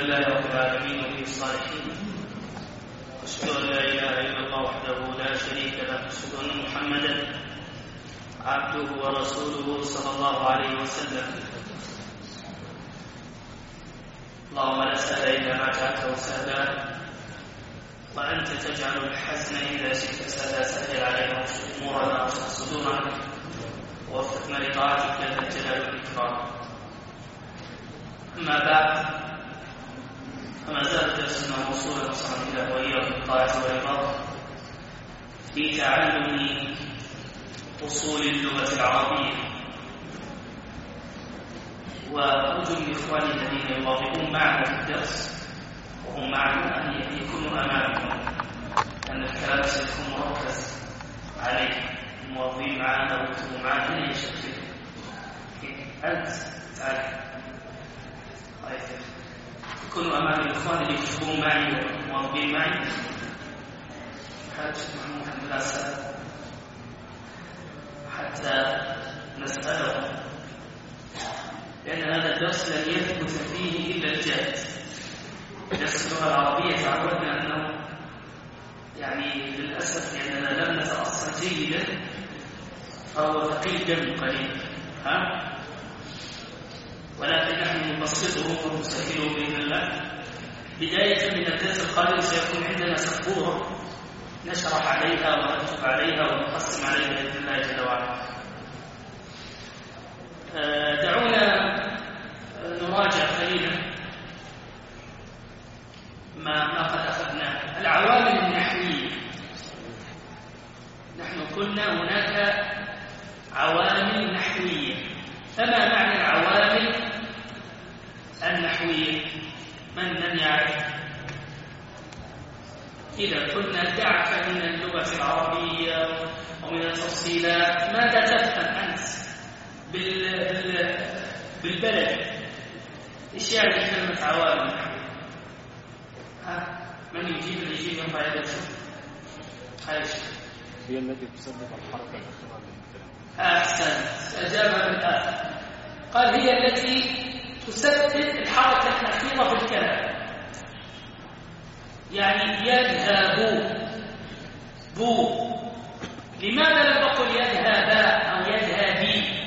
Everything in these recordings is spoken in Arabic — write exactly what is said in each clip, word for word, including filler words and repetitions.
لله رب العالمين وبه الصالحين، أشهد أن لا إله إلا الله وحده لا شريك له، أشهد أن محمدا عبده ورسوله صلى الله عليه وسلم. اللهم لا سهل إلا ما جعلته سهلا، وأنت تجعل الحزن إذا شئت سهلا. سهل علينا واشف أمورنا واشرح صدورنا ووفقنا لطاعتك يا ذا الجلال والإكرام. أما بعد، فما زال درسنا موصولا وصلا إلى وإياكم بالطاعة والرضا في تعلم أصول اللغة العربية. وأرجو من إخواني الذين يواظبون معنا في الدرس وهم معنا أن يكونوا أمامكم، أن الكلام سيكون مركز عليه. المواظبين معنا ويكتبوا معنا أي شكل. أنت تعال يكونوا أمام الإخوان اللي يكتبون معي والمواظبين معي. حاج محمد الأسد حتى نسألهم، لأن هذا الدرس لن يثبت فيه إلا الجهد. درس اللغة العربية تعودنا أنه يعني للأسف لأننا لم نتأصل جيدا فهو ثقيل دم قليل، ها؟ ولكن نحن نبسطه ونسهله بإذن الله. بداية من الدرس القادم سيكون عندنا سبورة نشرح عليها ونكتب عليها ونقسم عليها بإذن الله جل وعلا. دعونا نراجع قليلا ما ما قد أخذناه. العوامل النحوية، نحن قلنا هناك عوامل نحوية. فما معنى العوامل النحوية؟ من من يعرف؟ إذا كنا دعك من اللغة العربية ومن التفصيلات، ماذا تفهم أنت بال بالبلد؟ إيش يعني كلمة عوامل نحوية؟ ها؟ من يجيب اللي يجيب ينبع يدرسه؟ هاي هي التي تسبب الحركة الأخيرة للكلام. أحسنت، أجابها بالآن. قال هي التي تسبب الحركة الأخيرة في الكلام. يعني يذهب بو. لماذا لم أقل يذهب أو يذهبي؟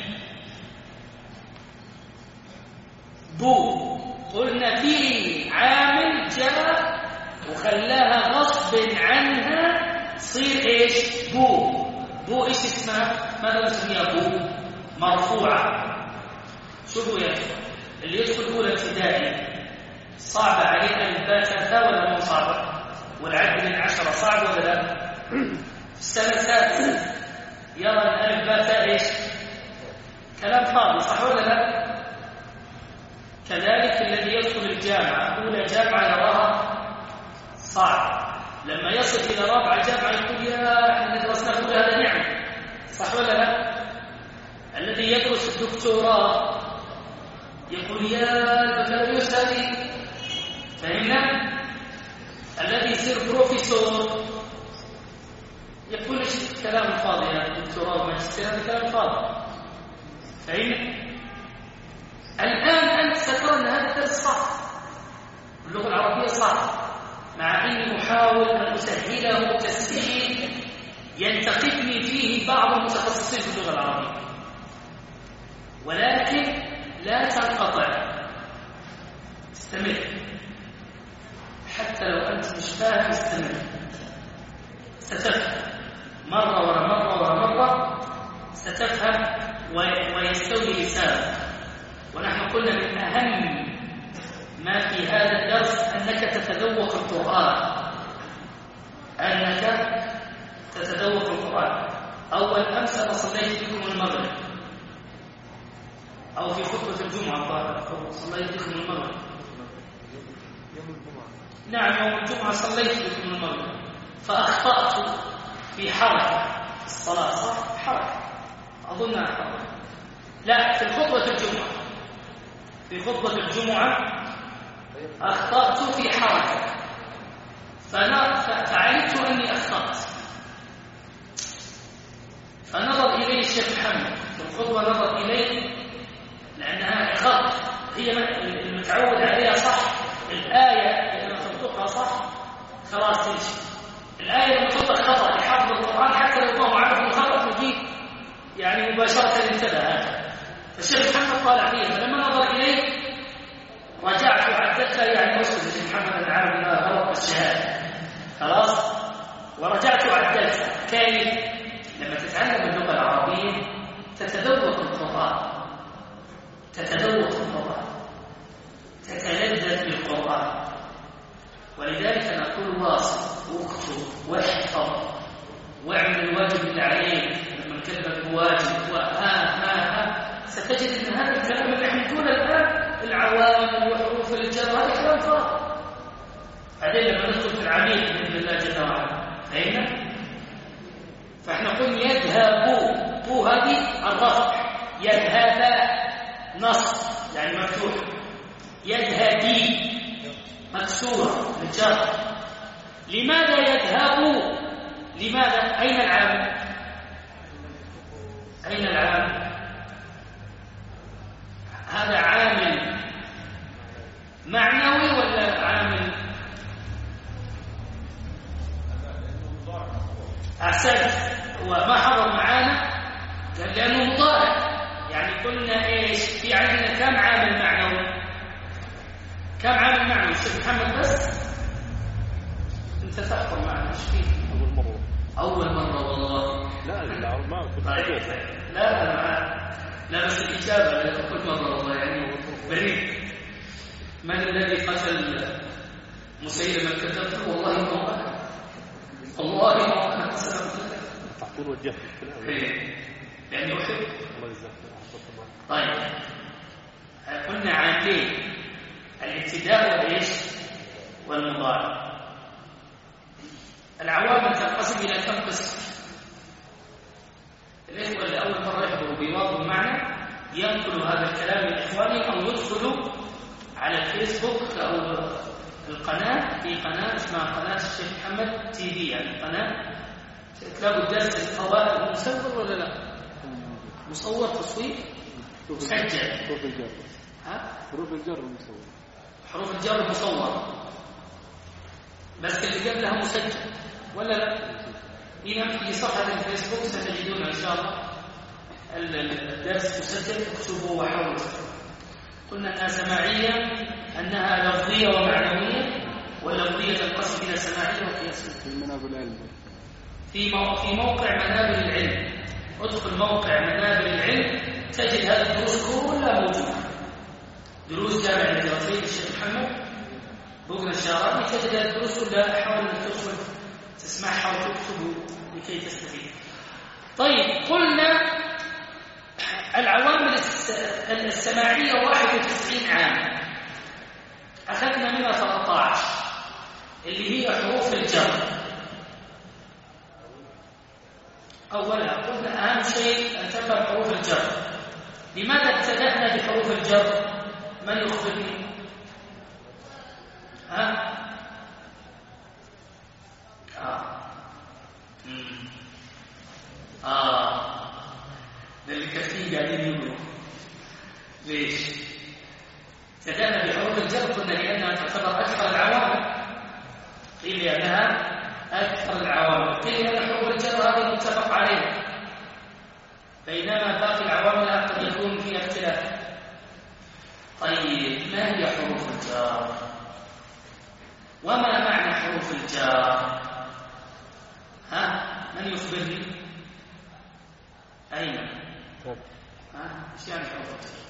بو قلنا في عامل جاء وخلاها غصب عنها تصير ايش؟ بو. بو ايش اسمها؟ ماذا نسميها؟ بو مرفوعة. شوفوا يا اخوان، اللي يدخل اولى ابتدائي صعبة عليه ألف باء ثاء ولا مو صعبة؟ والعد من عشرة صعب ولا لا؟ في السنة السادسة يرى الألف باء ثاء ايش؟ كلام فاضي، صح ولا لا؟ كذلك الذي يدخل الجامعة أولى جامعة يراها صعب، لما يصل إلى رابعة جامعة يقول يا احنا درسنا كل هذا نعم، صح ولا لا؟ الذي يدرس الدكتوراه يقول يا البكالوريوس هذه، فهمنا؟ الذي يصير بروفيسور يقول ايش كلام فاضي، يا الدكتوراه وماجستير هذا كلام فاضي، فهمنا؟ الآن أنت سترى أن هذا الدرس صعب، اللغة العربية صعب، مع أني أحاول أن أسهله تسهيل ينتقدني فيه بعض المتخصصين في اللغة العربية، ولكن لا تنقطع، استمر حتى لو أنت مش فاهم، استمر ستفهم مرة ورا مرة ورا مرة، ستفهم ويستوي لسانك. ونحن قلنا من أهم ما في هذا الدرس أنك تتذوق القرآن، أنك تتذوق القرآن. أول أمس أنا صليت بكم المغرب، أو في خطبة الجمعة صليت بكم المغرب. يوم الجمعة. نعم يوم الجمعة صليت بكم المغرب، فأخطأت في حركة الصلاة، صح؟ حركة أظنها حركة، لا في خطبة الجمعة، في خطبة الجمعة أخطأت في حركة، فعلمت أني أخطأت، فنظر إلي الشيخ محمد في الخطبة، نظر إلي لأنها خط هي المتعود عليها صح، الآية لما تنطقها صح خلاص تمشي. الآية لما تنطق خطأ لحافظ القرآن حتى لو ما هو عارف الخطأ نجيب يعني مباشرة انتبه هذا. فالشيخ محمد طالع فيها، فلما نظر إليه رجعت وعدتها يعني أسكت الشيخ محمد أنا عارف أنها غلط الشهادة خلاص، ورجعت وعدتها. كيف؟ لما تتعلم اللغة العربية تتذوق القرآن، تتذوق القرآن، تتلذذ بالقرآن. ولذلك نقول واصل واكتب واحفظ واعمل الواجب اللي عليك لما كتبت بواجب وها ها ها ستجد ان هذا الكلام اللي احنا نقوله الان العوامل وحروف الجر هذا كلام فاضي. بعدين لما ندخل في العميق باذن الله جل وعلا فهمنا؟ فاحنا قلنا يذهبوا بو هذه الرفع، يذهب نصب يعني مفتوح، يذهبي مكسورة الجر. لماذا يذهب؟ لماذا؟ أين العامل؟ أين العامل؟ هذا عامل معنوي ولا عامل؟ أحسنت. وما حضر معانا قال لأنه مضارع، يعني قلنا إيش؟ في عندنا كم عامل معنوي؟ كم عامل معنوي؟ الشيخ محمد بس أنت تحضر معنا إيش فيه؟ أول مرة. أول مرة والله. لا العرب ما كنت طيب. لا لا ما لا بس الإجابة كل مرة والله يعني بريء. من الذي قتل مسيلمة الكذاب؟ والله ما أنا. والله ما أنا. تعطون وجهت الكلام. يعني أحب. الله يجزاك. طيب. قلنا عاملين الابتداء والإيش والمضارع. العوامل تنقسم إلى كم قسم؟ الإخوة اللي أول مرة يحضروا بيواظبوا معنا ينقلوا هذا الكلام لإخوانهم أو يدخلوا على الفيسبوك أو القناة، في قناة اسمها قناة الشيخ محمد تي في، يعني قناة تلاقوا الدرس الفوائد مصور ولا لا؟ مصور تصوير مسجل. حروف الجر. ها؟ حروف الجر مصور. حروف الجر مصور بس اللي قبلها مسجل ولا لا؟ هنا في صفحة الفيسبوك ستجدون إن شاء الله الدرس مسجل، اكتبوا وحاولوا. قلنا أنها سماعية، أنها لفظية ومعنوية، واللفظية تنقسم إلى سماعية وقياسية. في منابر العلم. في في موقع منابر العلم، ادخل موقع منابر العلم تجد هذه الدروس كلها موجودة. دروس جامعة الدراسية للشيخ محمد بوقنا الشارعي تجد هذه الدروس كلها. حاول أن تدخل تسمعها وتكتب لكي تستفيد. طيب قلنا العوامل السماعية واحد وتسعين عام، أخذنا منها ثلاثة عشر اللي هي حروف الجر. أولا قلنا أهم شيء أن تفهم حروف الجر. لماذا ابتدأنا بحروف الجر؟ من يخبرني؟ ها؟ آه مم. آه ده اللي كثير قاعدين يقولوا. ليش؟ ابتدأنا بحروف الجر قلنا لأنها تعتبر أكثر العوامل. قيل لأنها أكثر العوامل، قيل أن حروف الجر هذه متفق عليها، بينما باقي العوامل قد يكون فيها اختلاف. طيب ما هي حروف الجر؟ وما معنى حروف الجر؟ ها؟ من يخبرني؟ أين؟ ها؟ إيش يعني حروف الجر؟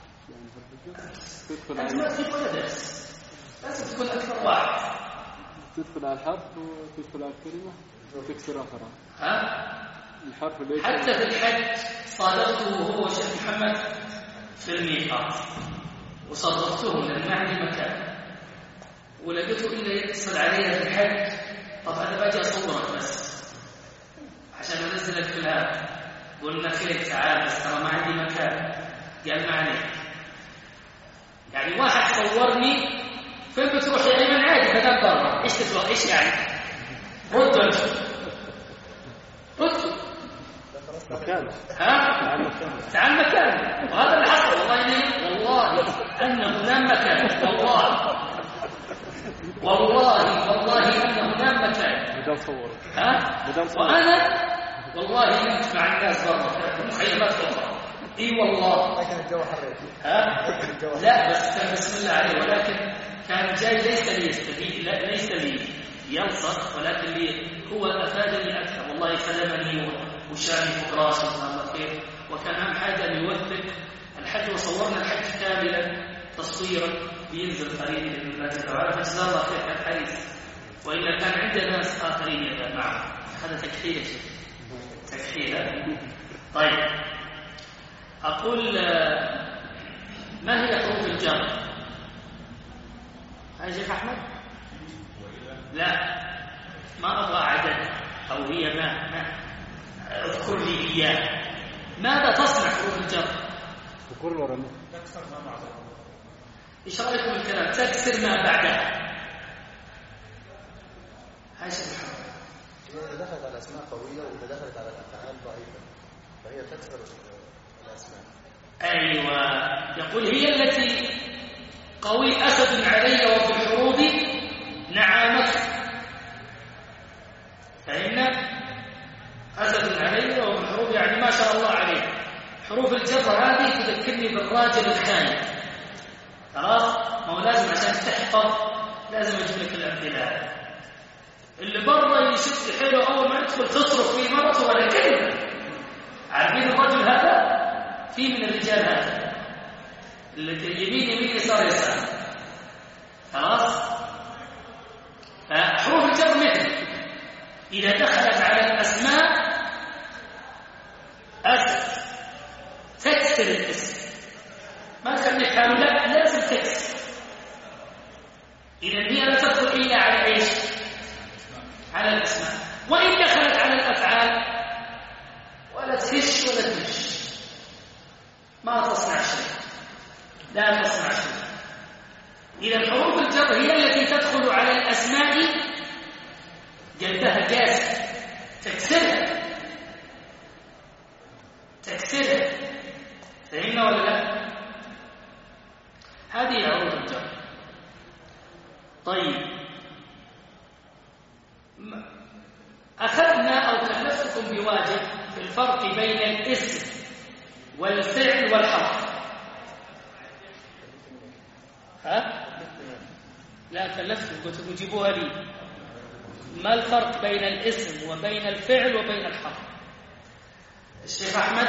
أنت ما تجيب ولا درس، لازم تكون أكثر واحد. تدخل على الحرف وتدخل على الكلمة وتكسر آخرها. ها؟ الحرف اللي حتى في الحج صادفته هو الشيخ محمد في الميقات وصادفته لأن ما عندي مكان، ولقيته إلا يتصل عليها في الحج. طب أنا باجي أصورك بس عشان أنزل الكلام. قلنا خير تعال بس ترى ما عندي مكان. قال ما عليك. يعني واحد صورني فين بتروح يا أيمن؟ عادي بدل برا. إيش تتوقع؟ إيش يعني؟ رد رد رد مكان. ها؟ تعال مكان. وهذا اللي حصل والله. والله أنه لا مكان والله. والله والله أنه نام مكان بدون صور ها؟ وأنا والله كنت مع الناس برضه في المخيمات أخرى إي والله لكن الجو حر ها؟ لا بس كان بسم الله عليه، ولكن كان جاي ليس لي يستفيد، لا ليس لي ينصت، ولكن لي هو أفادني أكثر. والله سلمني وشاني فوق راسه جزاه الله خير. وكان أهم حاجة أن يوثق الحج، وصورنا الحج كاملا تصويرا بينزل قريب من المسجد العربي جزاه الله خير، كان حريص. وإلا كان عندنا ناس آخرين يذهب معه. هذا تكحيل يا شيخ، تكحيل. طيب أقول ما هي حروف الجر؟ هاي شيخ أحمد؟ لا ما أبغى عدد، أو هي ما ما اذكر لي إياه. ماذا تصنع حروف الجر؟ ذكر ورا تكسر ما بعدها. إيش رأيكم الكلام؟ تكسر ما بعدها. هاي شيخ أحمد. إذا دخلت على أسماء قوية وإذا دخلت على الأفعال ضعيفة فهي تكسر الأسماء. أيوة، يقول هي التي قوي أسد علي وفي الحروب نعامته. فإن أسد علي وفي الحروب يعني ما شاء الله عليه. حروف الجر هذه تذكرني بالراجل الخاين. خلاص، ما هو لازم عشان تحفظ لازم أجيب لك الأمثلة. اللي برضه يشد حيله أول ما يدخل تصرف فيه مرته ولا كلمة. عارفين الرجل هذا؟ في من الرجال هذا اللي يمين يمين يسار يسار. خلاص، فحروف الجر مثل إذا دخلت على الأسماء أسد تكسر الاسم، ما تخلي حاله، لا لازم تكسر. إذا هي لا تدخل إلا على إيش؟ على الأسماء. وإن دخلت على الأفعال ولا تهش ولا تهش، ما تصنع شيء، لا تصنع شيء. إذا حروف الجر هي التي تدخل على الأسماء جلدها جاز، تكسرها تكسرها. فهمنا ولا لا؟ هذه حروف الجر. طيب، أخذنا أو كلفتكم بواجب في الفرق بين الاسم والفعل والحرف. ها؟ لا كلفتكم، قلت تجيبوها لي. ما الفرق بين الاسم وبين الفعل وبين الحرف؟ الشيخ أحمد؟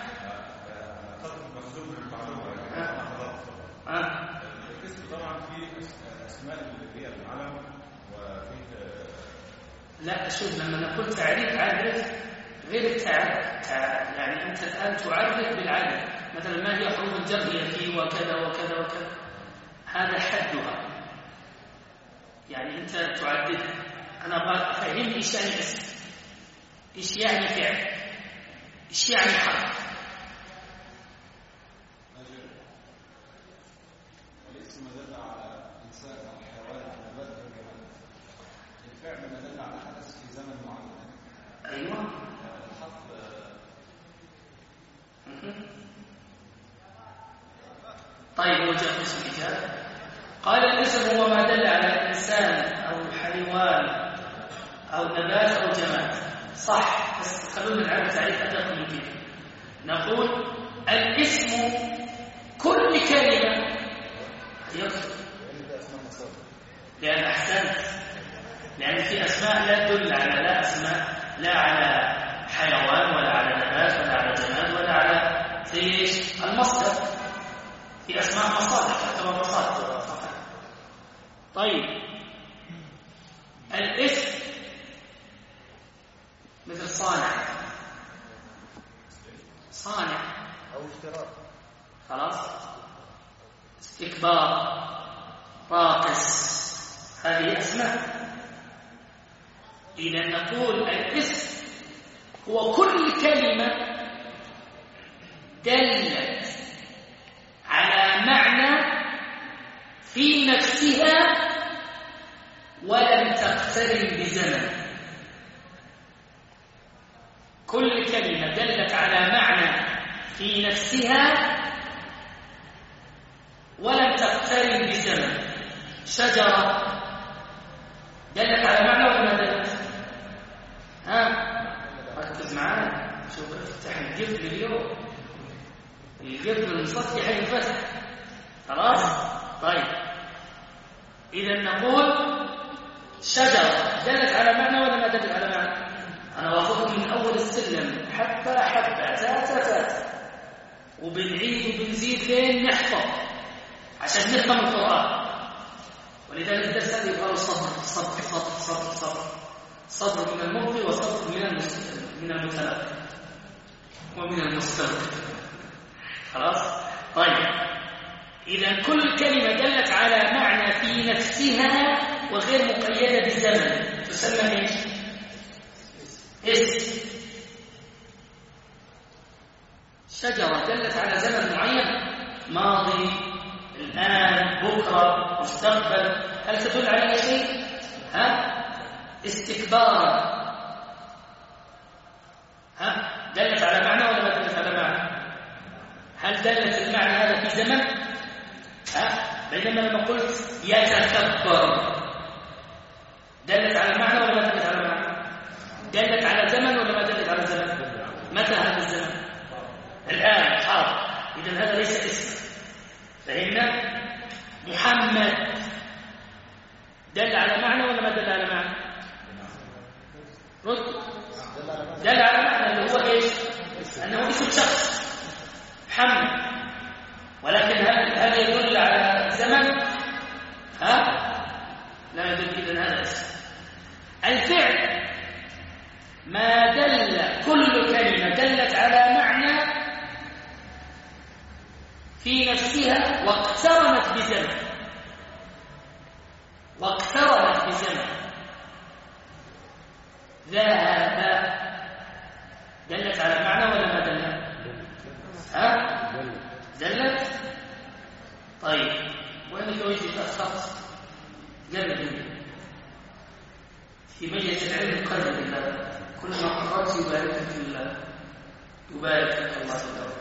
ها؟ الاسم طبعا فيه أسماء اللي هي العلم وفيه. لا شوف، لما نقول تعريف عدد غير التعريف، يعني أنت الآن تعرف بالعدد. مثلا ما هي حروف الجر؟ هي في وكذا وكذا وكذا، هذا حدها. يعني أنت تعددها. أنا أبغى أفهمني إيش يعني اسم، إيش يعني فعل، إيش يعني حرف. الاسم دل على إنسان أو حيوان أو نبات أو جماد. الفعل دل على حدث في زمن معين. أيوة. الحرف طيب، هو جاء اسم الإجابة. قال الاسم هو ما دل على إنسان أو حيوان أو نبات أو جماد. صح، بس خلونا نعرف تعريف أدق من كده. نقول الاسم كل كلمة يقصد، لأن أحسنت، لأن في أسماء لا تدل على لا أسماء لا على حيوان ولا على نبات ولا على جماد ولا على ايش؟ المصدر. في أسماء مصادر تعتبر مصادر. طيب، الاسم مثل صانع، صانع أو اشتراك. خلاص، استكبار، راقص، هذه أسماء. إذا نقول الاسم هو كل كلمة دلت على معنى في نفسها ولم تقترن بزمن. كل كلمة دلت على معنى في نفسها ولم تقترن بزمن. شجرة القبل المصدر يحل الفتح. خلاص؟ طيب إذا نقول شجرة دلت على معنى ولا ما دلت على معنى؟ أنا واخذهم من أول السلم حتى حتى تاتا تاتا، وبنعيد وبنزيد لين نحفظ عشان نفهم القرآن. ولذلك الدرس هذا يقال صبر صبر صبر صبر صبر صبر من المبطي وصبر من من المتلقي ومن المستمع. خلاص؟ طيب إذا كل كلمة دلت على معنى في نفسها وغير مقيدة بالزمن تسمى ايش؟ اسم. شجرة دلت على زمن معين، ماضي، الآن، بكرة، مستقبل، هل تدل على شيء؟ ها؟ استكبارا، ها؟ دلت على معنى ولا ما دلت على معنى؟ هل دلت المعنى هذا في زمن؟ ها؟ بينما لما قلت يتكبر دلت على معنى ولا ما دلت على معنى؟ دلت على زمن ولا ما دلت على زمن؟ متى هذا الزمن؟ الآن، حاضر. إذن هذا ليس اسم. فهمنا؟ محمد دل على معنى ولا ما دل على معنى؟ رد. دل على معنى اللي هو ايش؟ أنه اسم شخص محمد. ولكن هل هل يدل على زمن؟ ها؟ لا يدل. إذن هذا اسم. الفعل ما دل كل كلمة دلت على معنى في نفسها واقترنت بزمن واقترنت بزمن. ذهب دلت على معنى ولا ما دلت؟ ها؟ دلت. طيب وين توجد الأخطاء؟ جرب في مجلس العلم قرر بهذا، كل ما قرأت يبارك في الله، يبارك في الله تعالى.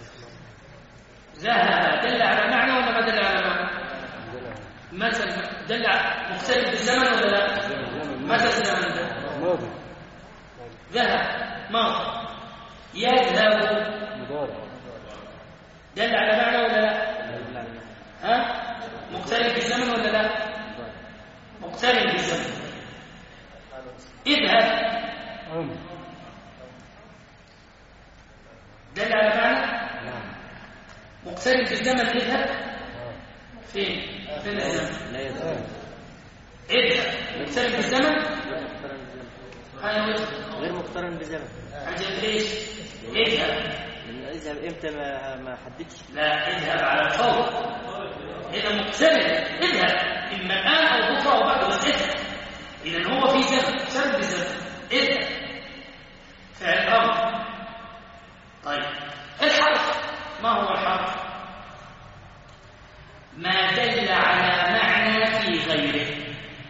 ذهب دل على معنى ولا ما دل على معنى؟ مثلا دل مختلف بالزمن ولا لا؟ متى الزمن ده؟ ماضي. ذهب ماضي. يذهب مضارع. دل على معنى ولا لا؟ ها؟ مختلف بالزمن ولا لا؟ مختلف بالزمن. اذهب دل على معنى؟ مقترن بالزمن. اذهب فين؟ فين الزمن؟ لا يذهب. اذهب مقترن بالزمن؟ غير مقترن بالزمن. عجب ليش؟ اذهب. اذهب امتى ما ما حددش. لا، اذهب على الفور. اذا مقترن اذهب اما الان او بكره او بعد، بس اذهب. اذا هو في زمن مقترن بالزمن. اذهب فعل امر. طيب الحرف ما هو الحرف؟ ما دل على معنى في غيره.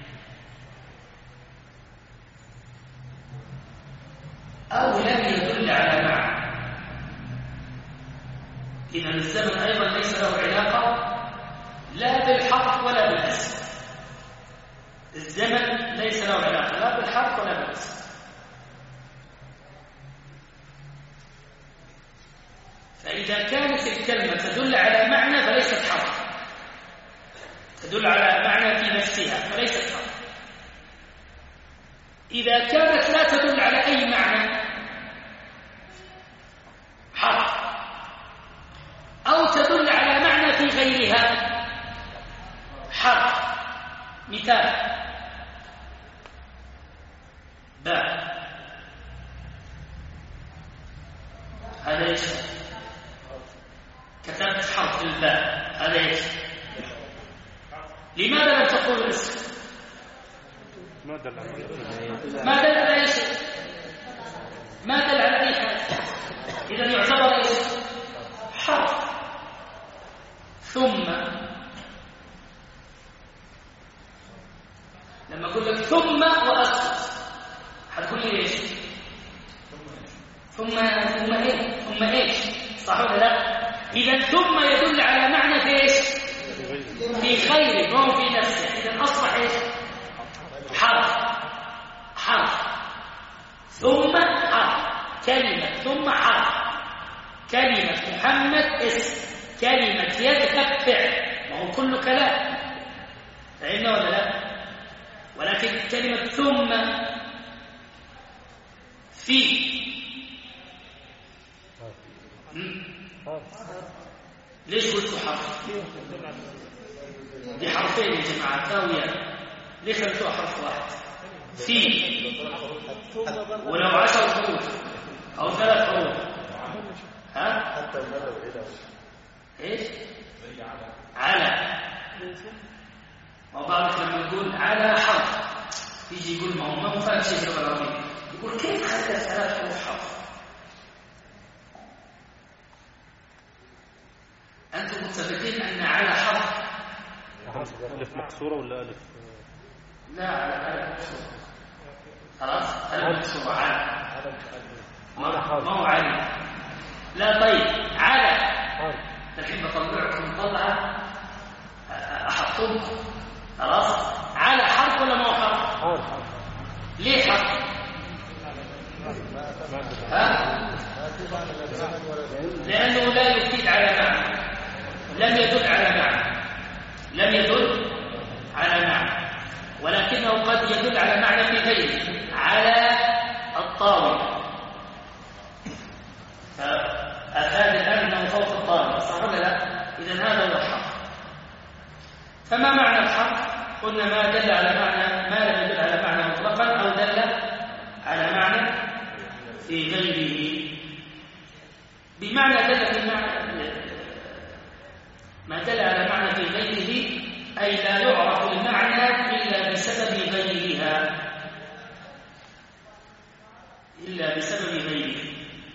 أو لم يدل على معنى. إذا الزمن أيضا ليس له علاقة لا بالحرف ولا بالاسم. الزمن ليس له علاقة لا بالحرف ولا بالاسم. فإذا كانت الكلمة تدل على معنى فليست حرف، تدل على معنى في نفسها فليست حرف. إذا كانت لا تدل على أي معنى حرف، أو تدل على معنى في غيرها حرف. مثال باء، هذا ايش؟ كتبت حرف الباء، هذا ايش؟ لماذا لم تقول الاسم؟ ما دل على ما دل على اي شيء، ما دل على اي حاجه. اذا يعتبر ايش؟ حرف. ثم لما اقول لك ثم واسكت هتقول لي ايش؟ ثم ثم ايه؟ ثم ايش؟ صح ولا لا؟ اذا ثم يدل على معنى في ايش؟ في غيره وهو في نفسه. اذا اصبح ايش؟ حرف. حرف ثم حرف. كلمه ثم حرف. كلمه محمد اسم، كلمة يذهب فعل، ما هو كله كلام، فهمنا ولا لا؟ ولكن كلمة ثم في ليش قلت حرف؟ دي حرفين يا جماعة تاوية، ليه خلتوها حرف واحد؟ في ولو عشر حروف أو ثلاث حروف ها؟ حتى المرة وإلى إيش؟ على ما بعرف لما يقول على حرف يجي يقول ما هو ما فاهم شيء في اللغة العربية، يقول كيف خلت ثلاث حروف حرف؟ أنتم متفقين أن على حرف ألف مكسورة ولا ألف؟ لا على على مكسورة، خلاص على مكسورة على ما هو علي. لا طيب على الحين بطلعكم طلعة أحطمكم، خلاص على حرف ولا ما هو حرف؟ ليه حرف؟ ها؟ لأنه لا يفيد على معنى، لم يدل على معنى، لم يدل على معنى، ولكنه قد يدل على معنى في غيره، على الطاولة، فأفاد الآن أنه فوق الطاولة، صح ولا لا؟ إذن هذا هو الحرف. فما معنى الحرف؟ قلنا ما دل على معنى، ما لم يدل على معنى مطلقا أو دل على معنى في غيره. بمعنى دل في المعنى ما دل على معنى في غيره أي لا يعرف المعنى إلا بسبب غيرها، إلا بسبب غيره،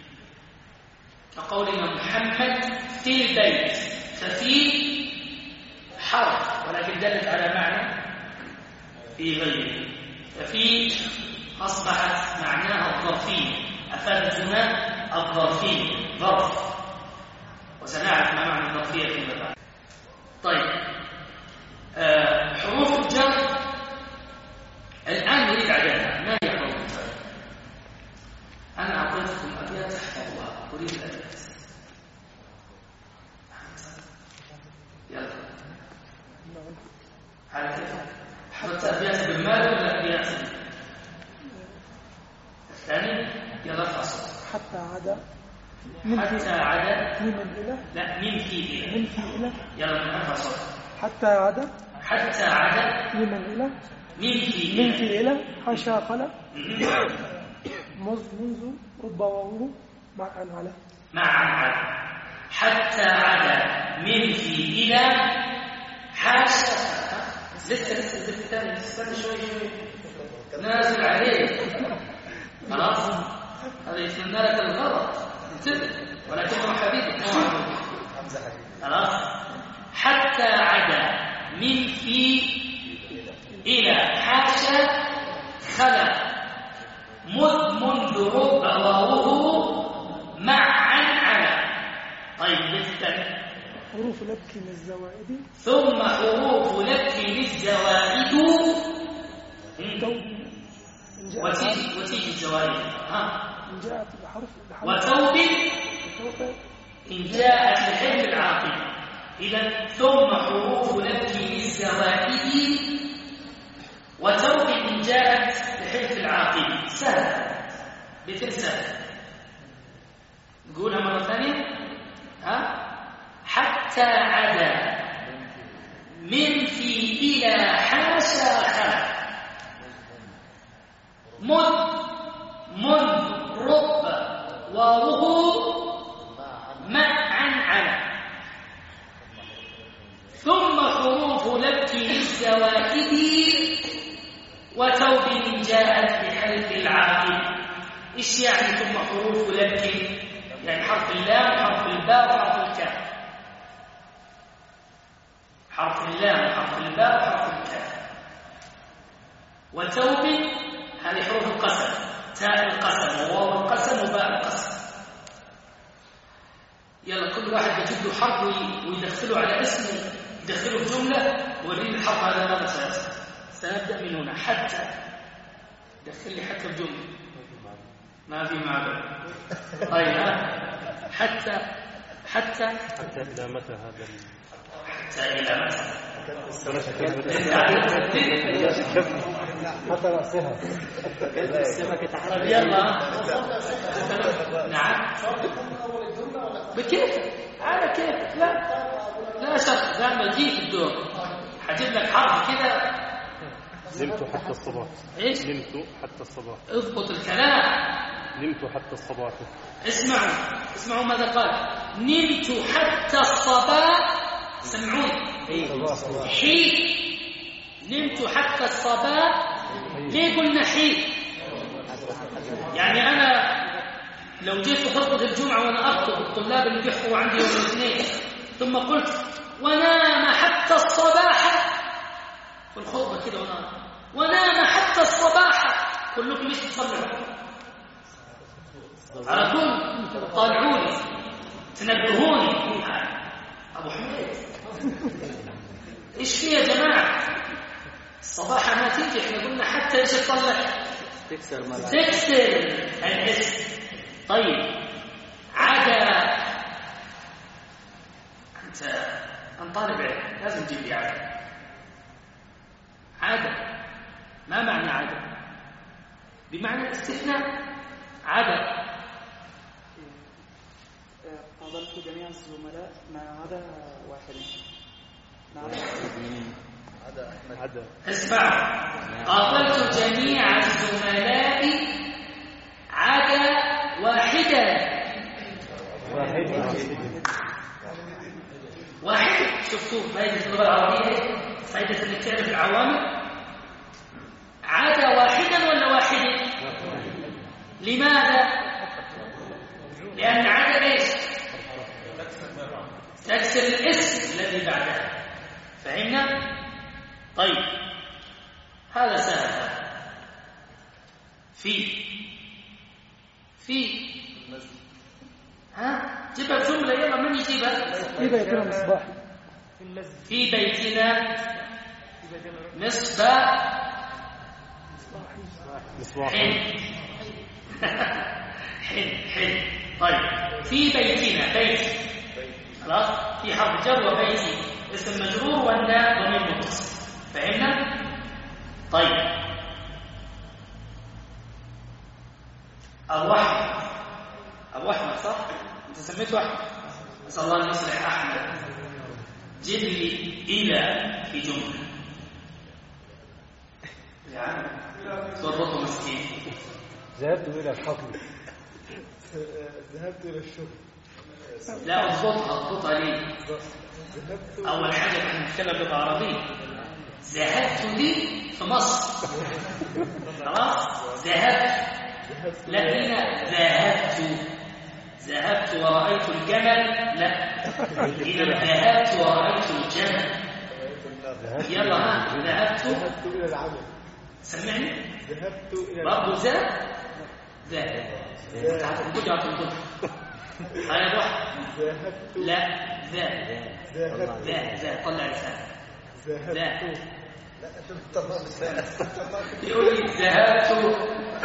كقولنا محمد في البيت، ففي حرف ولكن دلت على معنى في غيره، ففي أصبحت معناها الظرفية، أفادت هنا الظرفية ظرف، وسنعرف ما معنى الظرفية فيما بعد. طيب آه حروف الجر الآن نريد عددها، ما هي حروف الجر؟ أنا أعطيتكم أبيات تحفظوها، أريد الأبيات. يلا على كيف؟ حفظت أبيات بالمال ولا أبيات الثاني؟ يلا ارفع صوتك. حتى عدا حتى عدا من إلى لا من في إلى من في إلى يلا ارفع صوتك. حتى عدا حتى عدا من إلى من في من إلى في إلى حاشا خلا مز منذ رب وورو مع أن على مع عدا حتى عدا من في إلى حاشا. لسه لسه لسه ثاني استنى شوي شوي نازل عليه، خلاص هذا يتمنى لك الغلط انتبه، ولكنه حبيبك حمزة حبيبي خلاص. حتى عدا من في إلى حاشا خلا مذ منذ رب واوه معا على. طيب بالتالي حروف لبك من الزوائد ثم حروف لك للزوائد توب إن جاءت وتيجي وتيجي الزوائد ها إن جاءت بحرف بحرف وتوب وتوب إن جاءت لحلم العاقل. إذا ثم حروف لك للزوائد وتوب إن جاءت لحلف العاقل. سهل بيتم سهل. نقولها مرة ثانية ها. حتى عدا من في إلى حاشا خلا مذ منذ رب واوه معا على ثم حروف لبك للزوائد وتوب إن جاءت بحلف العاقل. إيش يعني ثم حروف لبك؟ يعني حرف اللام وحرف الباء وحرف الكاف. حرف اللام وحرف الباء وحرف الكاف. وتوب هذه حروف القسم، تاء القسم وواو القسم وباء القسم. يلا كل واحد يجد له حرف ويدخله على اسمه، يدخله في جملة ويوريني الحرف هذا ماذا سيصنع. سنبدأ من هنا. حتى دخل لي حتى في جملة ما في معبر. طيب حتى حتى حتى إلى متى هذا ال... حتى إلى متى؟ حتى رأسها السمكة تحت. طيب يلا. نعم. بكيف؟ على كيف؟ لا لا شرط. لما تجيك الدور حجيب لك حرف كذا. نمت حتى الصباح. ايش؟ نمت حتى الصباح. اضبط الكلام. نمت حتى الصباح. اسمعوا اسمعوا ماذا قال. نمت حتى الصباح. سمعوني. حين. نمت حتى الصباح. ليه قلنا حين؟ يعني أنا لو جيت في خطبة الجمعة وأنا أخطب الطلاب اللي بيحضروا عندي يوم الاثنين ثم قلت ونام حتى الصباح في الخطبة كده ونام ونام حتى الصباح، كلكم ليش تصلوا؟ على طول طالعوني تنبهوني. أبو حميد إيش فيه يا جماعة؟ الصباح ما تيجي، احنا قلنا حتى ايش تطلع؟ تكسر ملعب. تكسر الاسم. طيب عدا انت انت طالب علم لازم تجيب لي عدا. عدا ما معنى عدا؟ بمعنى الاستثناء. عدا قابلت جميع الزملاء ما عدا واحد. عدا أحمد. عدا. اسمع. قابلت جميع الزملاء عدا واحدا. واحد. شفتوا فائدة اللغة العربية؟ فائدة انك تعرف العوامل. عدا واحدا ولا واحد؟ لماذا؟ لأن عدا ايش؟ تكسر الاسم الذي بعدها. فهمنا؟ طيب هذا سهل. في في ها جيبها جملة يلا. من يجيبها؟ في بيتنا مصباح. في بيتنا مصباح. مصباح. حلو حلو حلو. طيب في بيتنا بيت خلاص في حرف جر وبيتي اسم مجرور ولا ضمير متصل. فهمنا؟ طيب أبو أحمد. أبو أحمد صح؟ أنت سميته أحمد. أسأل الله أن يصلح أحمد. جيب لي إلى في جملة. يعني ضرته مسكين. ذهبت إلى الحقل. ذهبت إلى الشغل. لا اضبطها اضبطها ليه؟ أول حاجة احنا نتكلم لغة عربية. ذهبت لي في مصر. خلاص؟ ذهبت. لا هنا ذهبت. ذهبت ورأيت الجمل. لا هنا ذهبت ورأيت الجمل. يلا ها. ذهبت. ذهبت إلى العمل. سمعني. ذهبت إلى برضو ذا ذا تعال على الضد. هاي واحد. ذهبت. لا ذا ذهبت. ذا ذا طلع لسانك. ذا ذهبت. لا شوف طلع لسانك. يقول لي ذهبت.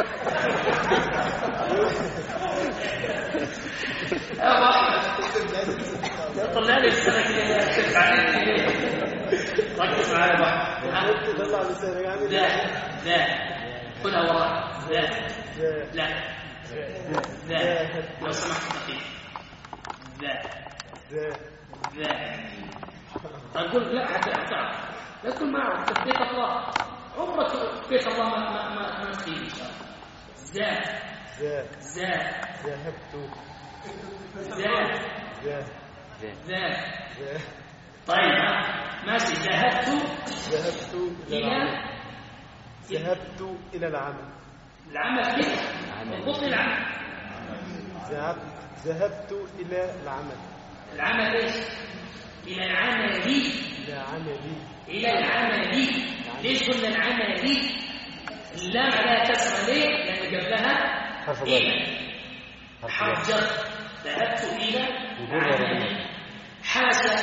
يا ابو احمد طلع لي لسانك ليه؟ تعلمني ليه؟ ركز معايا يا ابو احمد. طلع لسانك يعني. ذا ذا خذها وراء. ذا لا ذا لو سمحت دقيقة. ذا ذا ذا أقول لا حتى تعرف لا تقول ما أعرف تثبيت الله. عمرك تثبيت الله ما ما ما ما تخيل إن شاء الله. ذا ذا ذا ذهبت. ذا ذا ذا ذا. طيب ها ماشي. ذهبت ذهبت إلى إلى العمل. ذهبت إلى العمل. العمل كده. اضبط العمل. ذهبت ذهبت إلى العمل. العمل إيش؟ إلى العمل. إلى عملي. إلى العمل. ليش قلنا العمل؟ اللام عليها كسرة ليه؟ لأن قبلها حرف إلى حرف جر. ذهبت إلى العمل. حاشا.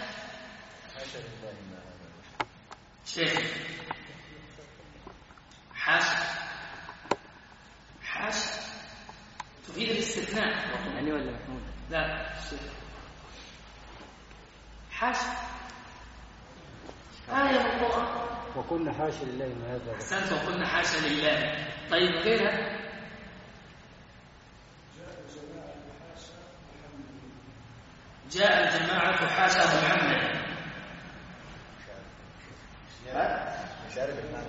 شيخ حاشا. حاشا تفيد الاستثناء. يعني ولا محمود؟ لا شيخ حاشا آية من القرآن. وكنا حاشا لله ما هذا. أحسنت، وكنا حاشا لله. طيب غيرها؟ جاء الجماعة حاشا محمد. مش عارف المعنى.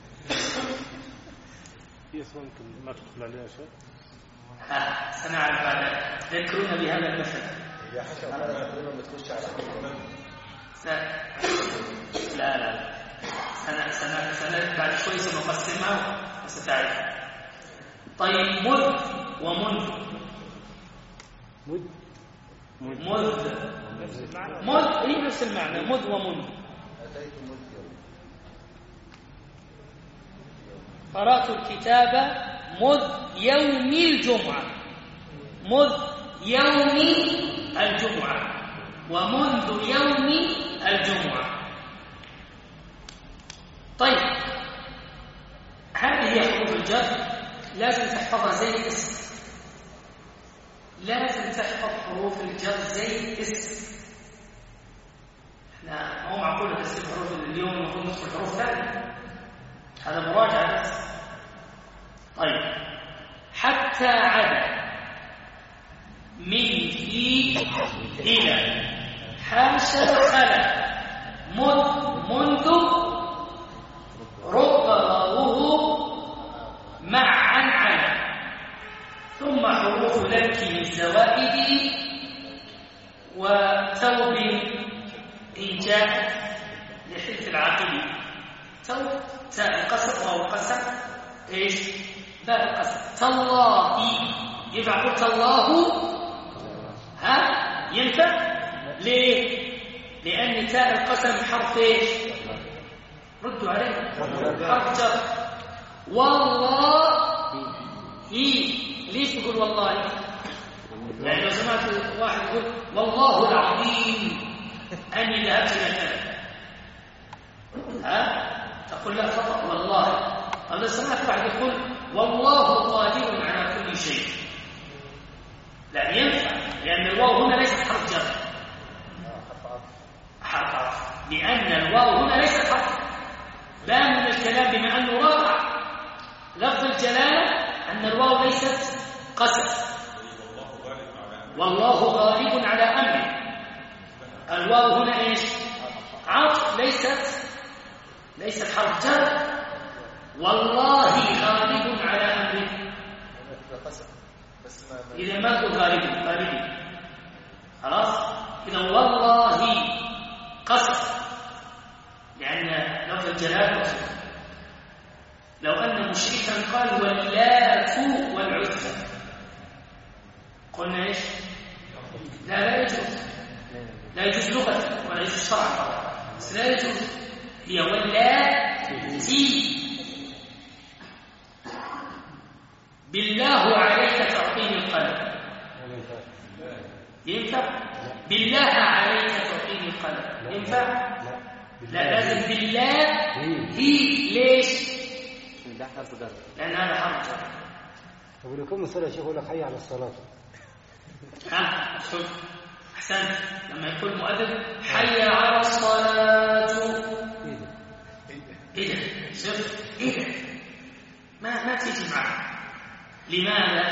في اسم يمكن ما تدخل عليها شيء. ها سنعرف هذا. ذكرونا بهذا المثل. هي حاشا وحالة تقريبا بتخش على س... لا لا سنة سنة سنة بعد شوي سنقسمها وستعرف. طيب مذ ومنذ. مد مذ مذ هي نفس المعنى. مذ ومنذ. أتيت مذ. قرأت الكتاب مذ يوم الجمعة. مذ يوم الجمعة ومنذ يوم الجمعة. طيب هذه هي حروف الجر، لازم تحفظها زي الاسم. لازم تحفظ حروف الجر زي الاسم. احنا مو معقول بس الحروف اليوم المفروض ندخل حروف ثانية، هذا مراجعة بس. طيب حتى عدا من في إلى حاشا خلا مذ منذ رب غاوه معا على ثم حروف لك الزوائد وثوب إن جاء لحلف العاقل. ثوب تاء القسم أو القسم إيش؟ باء القسم. تالله ينفع قلت الله؟ ها ينفع؟ ليه؟ لأن تاء القسم حرف إيش؟ ردوا عليه. حرف جر. والله ليش تقول والله؟ يعني لو سمعت واحد يقول والله العظيم أني ذهبت إلى كذا، ها تقول لا خطأ والله. أنا سمعت واحد يقول والله قادر على كل شيء، لا ينفع، لأن الواو هنا ليست حرف جر، حرف عطف. لأن الواو هنا ليست حرف، لا من الكلام بما أنه رافع لفظ الجلالة أن الواو ليست قسم. والله غالب على أمره. الواو هنا إيش؟ عطف، ليست ليست حرف جر. والله غالب على أمره. إذا ما تقول غالب غالب خلاص. إذا والله قسم، لأن لفظ الجلال قسم. لو أن مشركا قال واللات والعزى قلنا إيش؟ لا لا يجوز، لا يجوز لغة ولا يجوز شرعا، بس لا يجوز. هي واللاتي. بالله عليك تعطيني القلم. ينفع؟ بالله عليك تعطيني القلم. ينفع؟ لا لازم بالله هي. ليش؟ لأن هذا حرف جر. طب لو كم صلاة شيخ يقول لك حي على الصلاة. ها شوف أحسنت، لما يقول المؤذن حي على الصلاة إيه ده؟ شوف إيه ده؟ ما ما تيجي معه. لماذا؟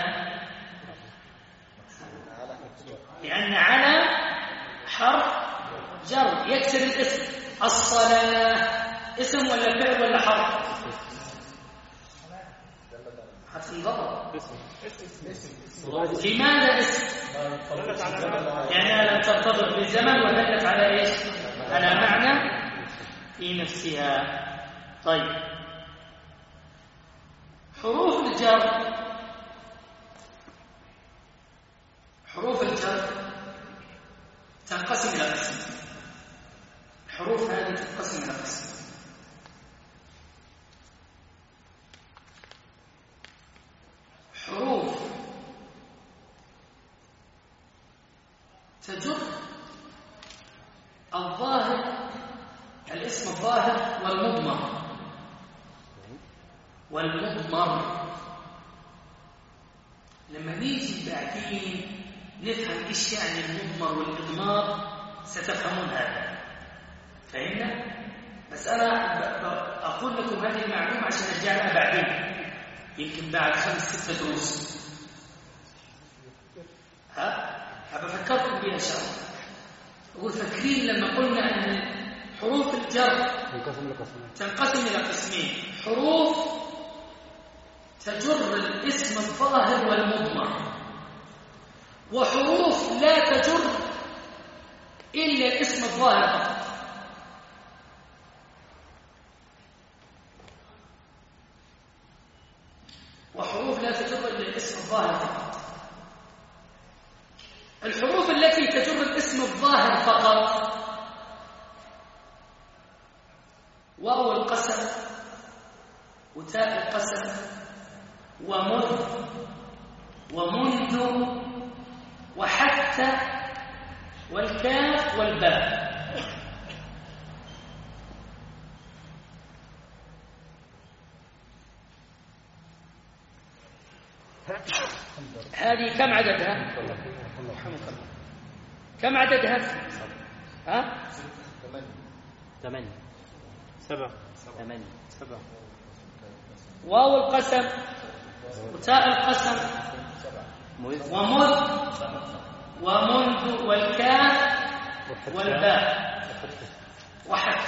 لأن على حرف جر يكسر الاسم. الصلاة اسم ولا فعل ولا حرف؟ حرف ضرب. لماذا اسم؟ لأنها لم ترتبط بالزمن ودلت على ايش؟ على معنى في نفسها. طيب حروف الجر، حروف الجر تنقسم إلى قسم. الحروف هذه تنقسم إلى قسم. حروف تجر الظاهر، الاسم الظاهر والمضمر. والمضمر لما نيجي بعدين نفهم ايش يعني المضمر والإضمار ستفهمون هذا. فهمنا؟ بس أنا أقول لكم هذه المعلومة عشان أرجع لها بعدين، يمكن بعد خمس ستة دروس. ها؟ أبى أفكركم بها إن شاء الله. أقول فاكرين لما قلنا أن حروف الجر تنقسم إلى قسمين، حروف تجر الاسم الظاهر والمضمر، وحروف لا تجر إلا الاسم الظاهر فقط. وحروف لا تجر إلا الاسم الظاهر فقط. الحروف التي تجر الاسم الظاهر فقط واو القسم وتاء القسم ومذ ومنذ وحتى والكاف والباء. هذه كم عددها؟ كم عددها؟ ها؟ ثمانية سبعة ثمانية سبعة واو القسم وتاء القسم ومذ ومنذ والكاف والباء وحتى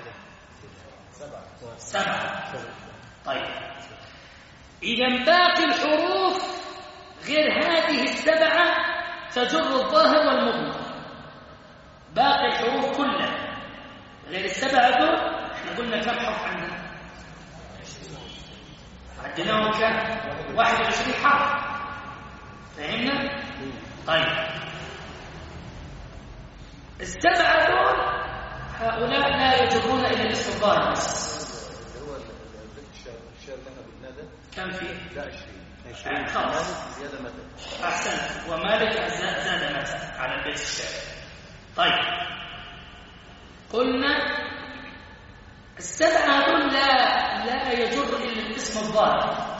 سبعة. طيب إذا باقي الحروف غير هذه السبعة تجر الظاهر والمضمر. باقي الحروف كلها غير السبعة دول احنا قلنا كم حرف عندنا؟ عدناهم كم؟ واحد وعشرين حرف. فهمنا؟ طيب السبعة دول هؤلاء لا يجرون إلى الاسم الظاهر بس. اللي هو البيت الشعر الشعر اللي احنا قلناه ده كم فيه؟ ده عشرين عشرين. خلاص زياده متى. أحسنت. ومالك زاد متى على البيت الشعر. طيب قلنا السبعة دول لا لا يجر إلا الاسم الظاهر.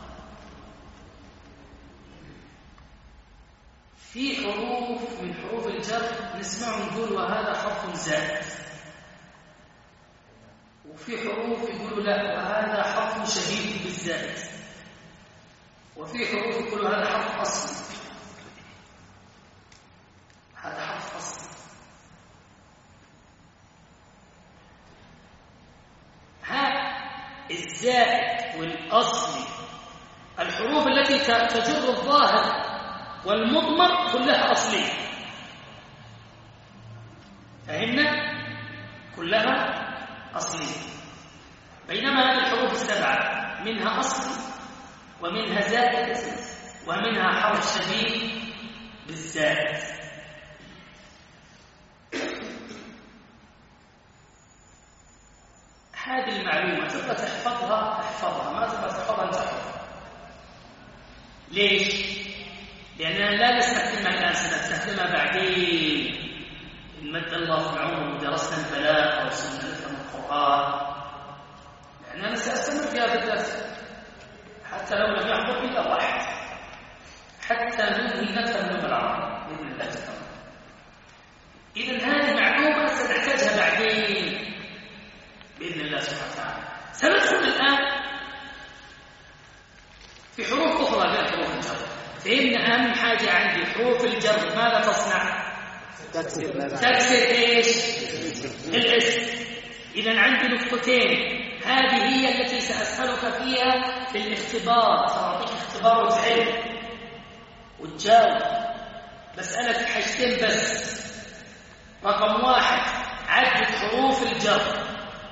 في حروف من حروف الجر نسمع نقول وهذا حرف زائد، وفي حروف يقولوا لا وهذا حرف شديد بالزائد، وفي حروف يقولوا هذا حرف أصلي. هذا حرف أصلي. ها الزائد والأصلي الحروف التي تجر الظاهر والمضمر كلها أصلية. فهمنا؟ كلها أصلية. بينما هذه الحروف السبعة منها أصلي ومنها زائد ومنها حرف شديد بالزائد. هذه المعلومة تبقى تحفظها تحفظها ما تبقى تحفظها تحفظها. ليش؟ لأننا لا نستخدمها الآن، سنستخدمها بعدين إن مد الله في العمر ودرسنا البلاغة وصلنا نفهم القرآن، لأننا سأستمر في هذا الدرس حتى لو لم يحضر إلا واحد حتى ننهي نفهم اللغة العربية بإذن الله تعالى. إذن هذه معلومة سنحتاجها بعدين بإذن الله سبحانه وتعالى. سندخل الآن في حروف أخرى غير حروف الجر. فإن أهم حاجة عندي حروف الجر ماذا تصنع؟ تكسر تكسر إيش؟ الاسم. إذن عندي نقطتين، هذه هي التي سأسألك فيها في الاختبار. سأعطيك اختبار وتعلم وتجاوب. بسألك حاجتين بس. رقم واحد عدد حروف الجر،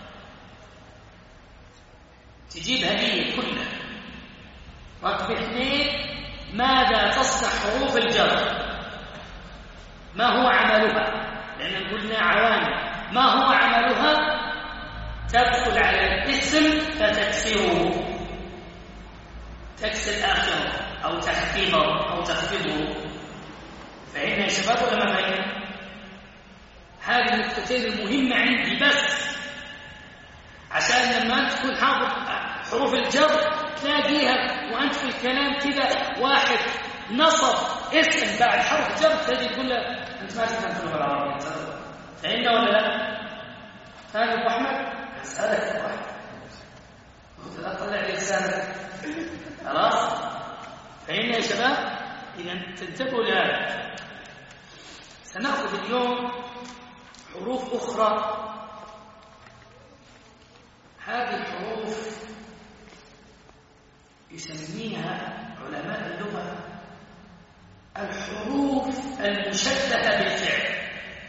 تجيب هذه كلها. رقم اثنين ماذا تصنع حروف الجر؟ ما هو عملها؟ لأن قلنا عوامل. ما هو عملها؟ تدخل على الاسم فتكسره، تكسر آخره أو تخفيضه أو تخفضه. فهمنا يا شباب ولا ما فهمنا؟ هذه النقطتين المهمة عندي بس، عشان لما تكون حافظ حروف الجر تلاقيها وأنت في الكلام كذا واحد نصب اسم بعد حرف جر تجي تقول له أنت ما تفهم اللغة العربية. فهمنا ولا لا؟ فاهم ابو احمد؟ اسالك يا ابو احمد قلت لا طلع لي لسانك خلاص؟ فهمنا يا شباب؟ اذا تنتبهوا لهذا. سناخذ اليوم حروف اخرى. هذه الحروف يسميها علماء اللغه الحروف المشبهه بالفعل.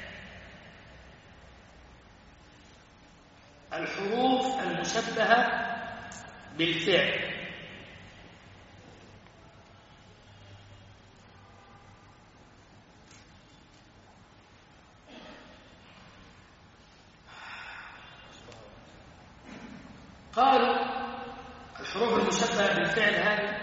الحروف المشبهة بالفعل. قالوا الحروف المشبهة بالفعل هذه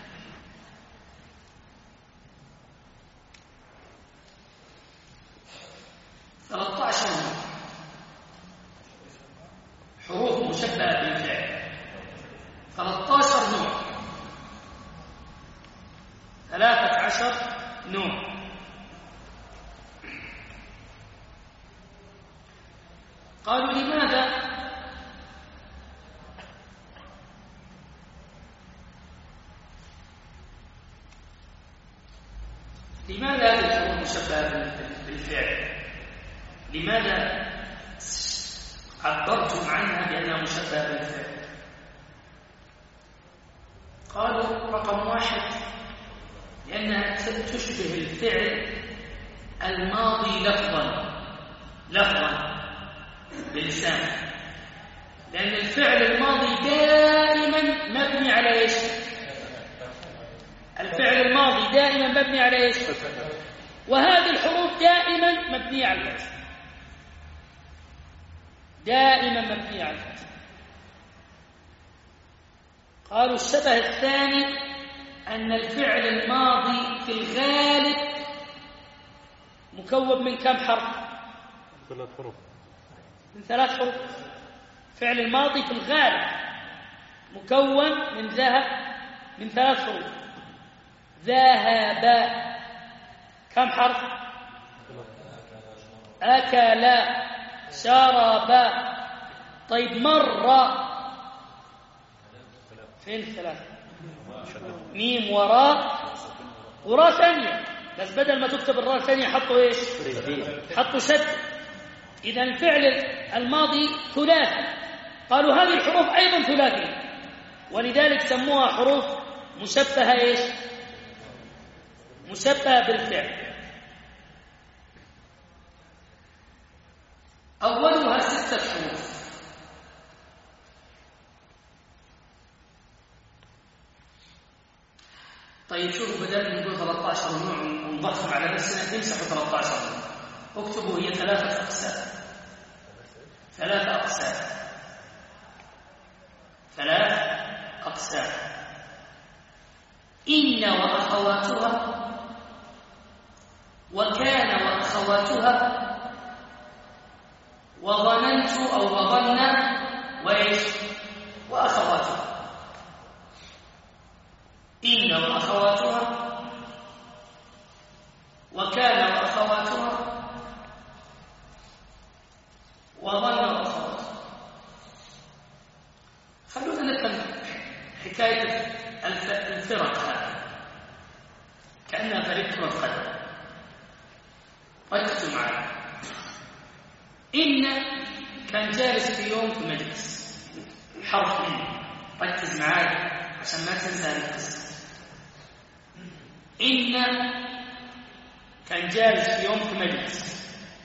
ثلاثة عشر حروف مشبهة بالفعل، ثلاثة عشر نوع، ثلاثة عشر نوع. قالوا لماذا؟ لماذا هذه الحروف مشبهة بالفعل؟ لماذا عبرتم عنها بأنها مشبهة بالفعل؟ قالوا رقم واحد لأنها تشبه الفعل الماضي لفظا لفظا باللسان، لأن الفعل الماضي دائما مبني على ايش؟ الفعل الماضي دائما مبني على ايش؟ وهذه الحروف دائما مبنية على الفتح، دائما مبنية على الفتح. قالوا الشبه الثاني أن الفعل الماضي في الغالب مكون من كم حرف؟ ثلاث حروف. من ثلاث حروف. فعل الماضي في الغالب مكون من ذهب من ثلاث حروف. ذهب كم حرف؟ أكل، شرب. طيب مر فين الثلاثة؟ ميم وراء وراء ثانية، بس بدل ما تكتب الراء ثانية حطوا ايش؟ حطوا شد. إذا الفعل الماضي ثلاثي. قالوا هذه الحروف أيضا ثلاثية، ولذلك سموها حروف مشبهة ايش؟ مشبهة بالفعل. أولها ستة حروف. طيب شوفوا، بدل نقول ثلاثة عشر نوع ونضخم على نفسنا، امسحوا ثلاثة عشر نوع، اكتبوا هي ثلاثة أقسام. ثلاثة أقسام. ثلاث أقسام. إن وأخواتها، وكان وأخواتها، وظننت أو وظن وإيش؟ وأخواتها. إن وأخواتها، وكان وأخواتها، وظن وأخواتها. خلونا نفهم حكاية الفرق هذه كأنها فريق كرة قدم. ركزوا معي. إن كان جالس في يوم في مجلس، حرف إن، ركز معي عشان ما تنسى القصة. إن كان جالس في يوم في مجلس،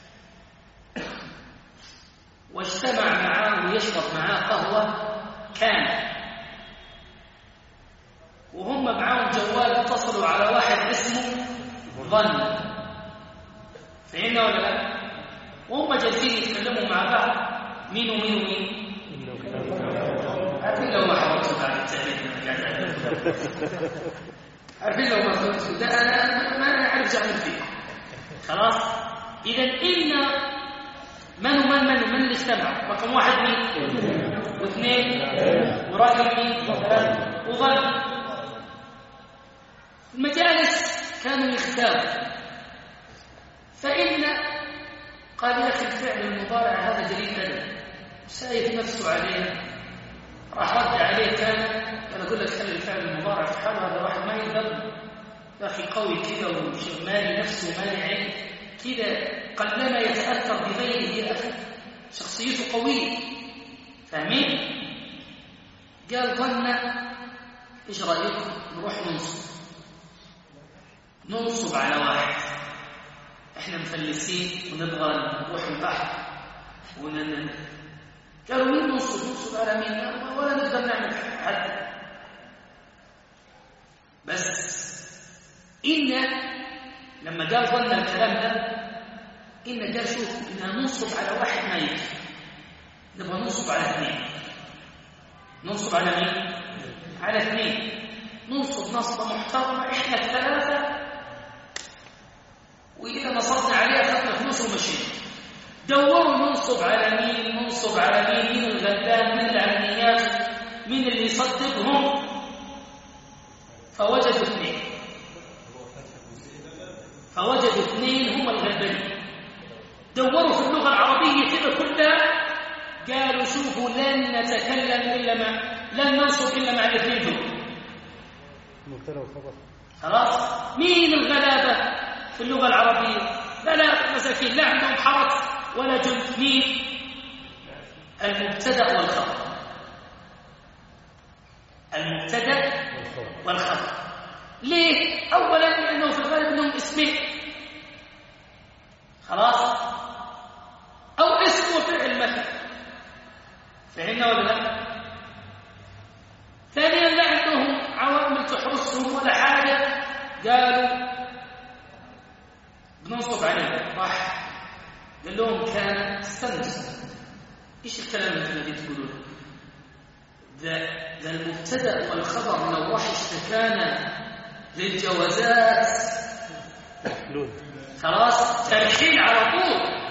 واجتمع معاه ويشرب معاه قهوة كان، وهم معاهم جوال اتصلوا على واحد اسمه ظن. فهمنا ولا لا؟ وهم جالسين يتكلموا مع بعض، مين ومين ومين؟ عارفين لو ما حاولتوا بعد التعليم عارفين لو ما حاولتوا ده أنا ما أعرف جعل فيه. خلاص؟ إذا إن من ومن من ومن اللي اجتمع؟ رقم واحد مين؟ واثنين ورقم مين؟ وثلاثة وظن. المجالس كانوا يختاروا، فإن قال يا أخي الفعل المضارع هذا جليل أدب سايف نفسه عليه، راح رد عليه كان أنا أقول لك خلي الفعل المضارع في حاله، هذا واحد ما يقدر يا أخي قوي كذا ومالي نفسه ومالي عين كذا، قلما يتأثر بغيره يا أخي، شخصيته قوية، فاهمين؟ قال ظن إيش رأيكم نروح ننصب ننصب على واحد، إحنا مفلسين ونبغى نروح البحر ونن قالوا مين ننصب؟ ننصب على مين؟ ولا نقدر نعمل حد، بس إن لما قال ظن الكلام ده إن قال شوف إننا ننصب على واحد ما يكفي، نبغى ننصب على اثنين. ننصب على مين؟ على اثنين، ننصب نصبة محترمة إحنا الثلاثة، وإذا نصبنا عليها أخذنا فلوس ومشينا. دوروا ننصب على مين؟ ننصب على مين؟ مين الغلبان؟ مين العلميات؟ مين اللي يصدقهم؟ فوجدوا اثنين، فوجدوا اثنين هم الغلبانين. دوروا في اللغة العربية كده كلها، قالوا شوفوا لن نتكلم إلا مع لن ننصب إلا مع الاثنين دول. مبتدأ وخبر. خلاص؟ مين الغلابة في اللغة العربية؟ غلابة مساكين لا عندهم حرف ولا جند. مين؟ المبتدأ والخبر. المبتدأ والخبر. ليه؟ أولا لأنه في الغالب أنهم اسمين، خلاص؟ أو اسم وفعل مثل، فهمنا ولا لا؟ ثانيا لا عندهم عوامل تحرسهم ولا حاجة، قالوا بننصب عليهم. راح قال لهم كان استنى ايش الكلام اللي انتم تقولون ده؟ ده المبتدأ والخبر لو راح اشتكانا للجوازات خلاص ترحيل على طول،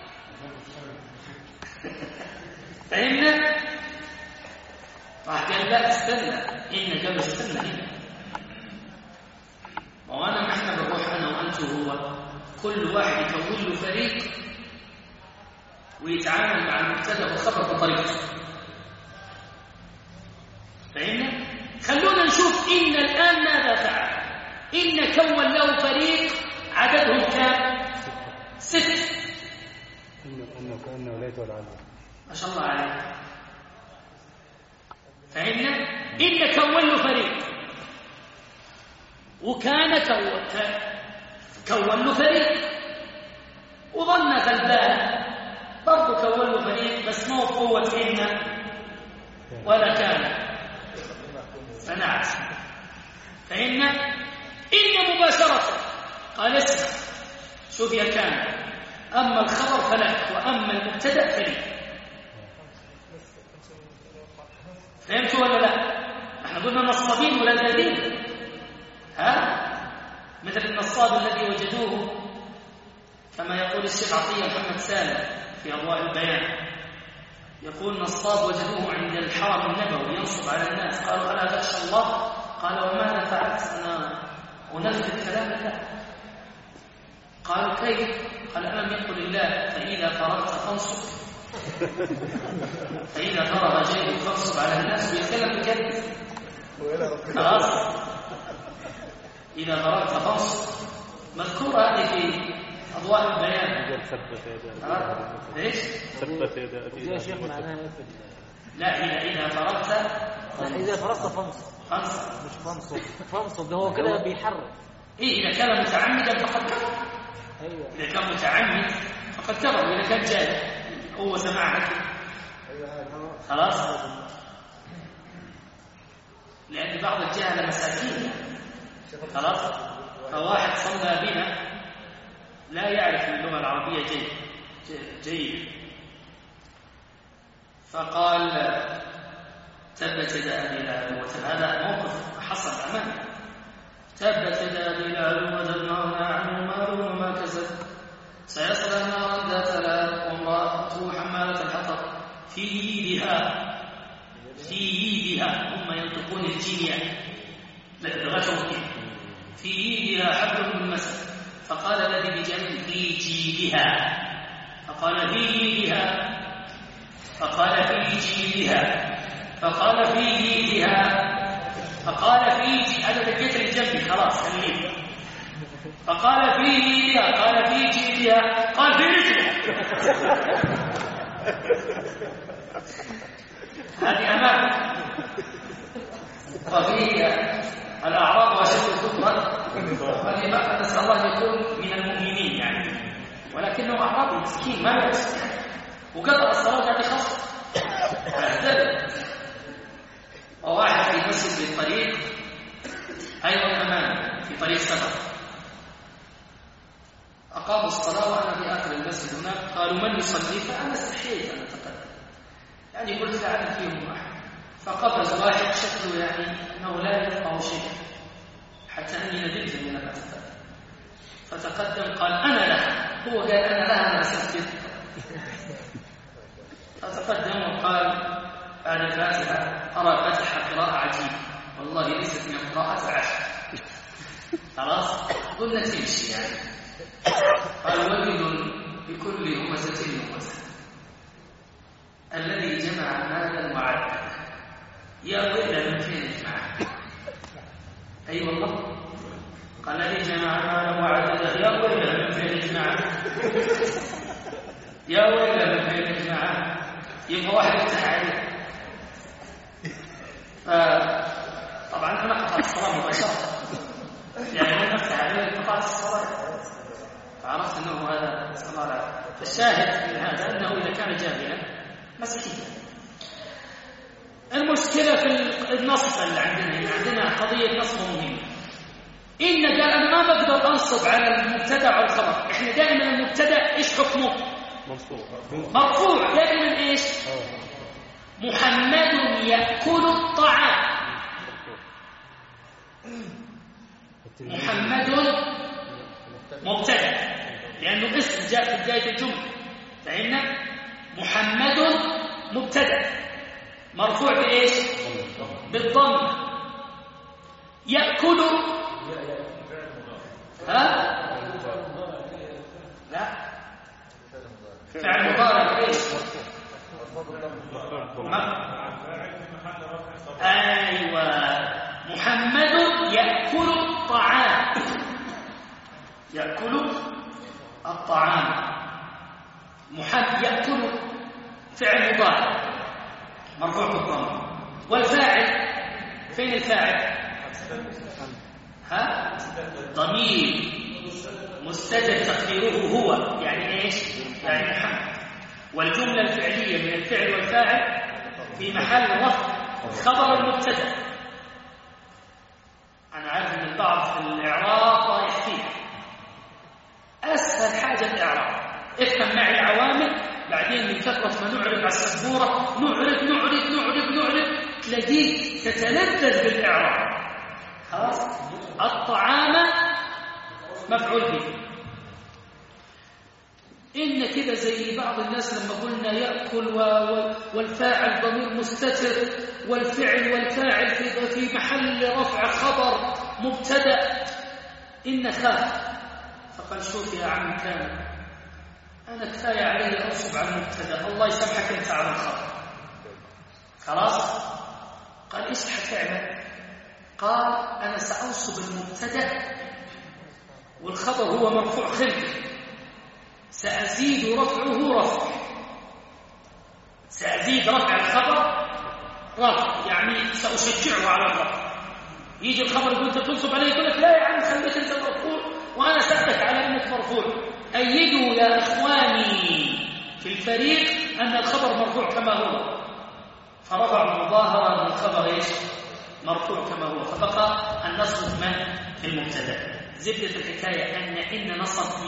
فهمنا؟ راح قال لا استنى، إن قبل استنى هنا، وأنا ما احنا بنروح أنا وأنت وهو كل واحد يكون له فريق ويتعامل مع المبتدأ والخبر بطريقته، فهمنا؟ خلونا نشوف إن الآن ماذا فعل. إن كون له فريق عددهم كام؟ ست. إنه كأنه ولاية والعلم. ما شاء الله عليك. فهمنا؟ إن كون له فريق، وكان كون له فريق، وظن غلبان برضه كون له فريق، بس مو بقوة إن ولا كان صنعت. فهمنا؟ إن مباشرة قال اسمع شوف يا كان، أما الخبر فلك وأما المبتدأ فلي. فهمتوا ولا لا؟ احنا قلنا نصابين ولا ذابين، ها؟ مثل النصاب الذي وجدوه كما يقول الشيخ عطية محمد سالم في أضواء البيان، يقول نصاب وجدوه عند الحرم النبوي ينصب على الناس، قالوا ألا تخشى الله؟ قال وماذا فعلت؟ أنا أنفذ كلام الله. قالوا كيف؟ قال ألم يقل الله فإذا فرغت فانصب، فإذا فرغ جيبك فانصب على الناس، ويتكلم بكلمة خلاص. إذا فرغت فانصب مذكورة هذه في أضواء البيان. ليش؟ ثبت يدا أبي يا شيخ معناها لا إذا إذا فرغت إذا فرغت فانصب فانصب مش فانصب فانصب، ده هو كده بيحرك. إيه إذا كان متعمدا فقد كفر. أيوة. إذا كان متعمد فقد كفر، وإذا كان جاهل هو سمعها خلاص، لأن بعض الجهل مساكين خلاص. فواحد صلى بنا لا يعرف اللغة العربية جيد جيد فقال تبت يدا أبي لهب وتب. هذا موقف حصل أمامي. تبت يدا أبي لهب وتب ما أغنى عنه ماله وما كسب سيصلى نارا ذات لهب وامرأته حمالة الحطب في يدها في يدها هم ينطقون الجيم يعني لغتهم في يدها حبل من مسد، فقال الذي بجنب في جيبها، فقال في جيدها فقال في جيدها فقال في جيدها فقال في جيدها. هذا بقيت اللي جنبي خلاص خليه. فقال في جيدها قال في جيدها قال في رجلها. هذه أمام. وفي الأعراض وشد الكفر فلما نسأل الله أن يكون من المؤمنين يعني، ولكنه أعراض مسكين ما يحس يعني، وقطع الصلاة هذه خاصة فاهتدل. وواحد في مسجد في الطريق أيضا أمامي في طريق سفر، أقاموا الصلاة وأنا في آخر المسجد هناك، قالوا من يصلي؟ فأنا استحييت أن أتقدم يعني قلت لعل فيهم واحد، فقفز واحد شكله يعني أنه لا يفقه شيئا حتى أني ندمت أني لم أتقدم، فتقدم قال أنا لها، هو قال أنا لها أنا أسجد، فتقدم وقال بعد الفاتحة أرى فتحة قراءة عجيبة والله ليست من قراءة العشر. خلاص قلنا تمشي يعني. قال ويل بكل همزة همزة الذي جمع مالا وعدده. يا ويل من فين يجمعه؟ أي أيوة والله. قال الذي جمع مالا وعدده يا ويل من فين يجمعه؟ يا ويل من فين يجمعه؟ يبقى واحد يفتح عليه. طبعا أنا قطعت الصلاة مباشرة يعني من أفتح عليه قطعت الصلاة، فعرفت أنه هذا صلاة. الشاهد من هذا أنه إذا كان جاهلا مسكين. المشكلة في النصب اللي عندنا، عندنا قضية نصب مهمة. إن قال أنا ما بقدر أنصب على المبتدأ والخبر، إحنا دائما المبتدأ إيش حكمه؟ مرفوع دائما إيش؟ محمد يأكل الطعام. محمد مبتدأ لأنه اسم جاء في بداية الجملة، فإن محمد مبتدأ مرفوع بإيش؟ بالضم. يأكل ها؟ لا فعل مضارع إيش؟ أيوة محمد يأكل الطعام. يأكل الطعام محمد يأكل فعل مضارع مرفوع بالضم. والفاعل فين الفاعل؟ ها؟ ضمير مستتر تقديره هو يعني ايش؟ يعني محمد. والجملة الفعلية من الفعل والفاعل في محل رفع خبر المبتدأ. أنا عارف أن البعض في الإعراب رايح فيها. أسهل حاجة الإعراب، افهم معي العوامل، بعدين من كثرة ما نعرف على السبورة نعرف نعرف نعرف نعرف تلاقيك تتلذذ بالإعراب. خلاص؟ الطعام مفعول به. إن كده زي بعض الناس لما قلنا يأكل والفاعل ضمير مستتر والفعل والفاعل في محل رفع خبر مبتدأ. إن خاف فقال شوف يا عم كان أنا كفاية علي أنصب على المبتدأ، الله يسامحك أنت على الخبر. خلاص؟ قال إيش حتعمل؟ قال أنا سأنصب المبتدأ والخبر هو مرفوع خلفه، سأزيد رفعه رفع، سأزيد رفع الخبر رفع، يعني سأشجعه على الرفع. يجي الخبر يقول أنت تنصب عليه، يقول لك لا يا عم خليك أنت مرفوع وأنا سألتك على أنك مرفوع. أيدوا يا إخواني في الفريق أن الخبر مرفوع كما هو، فرفع مظاهرة من الخبر إيش؟ مرفوع كما هو، فبقى النصب من المبتدأ. زبدة الحكاية أن إن نصب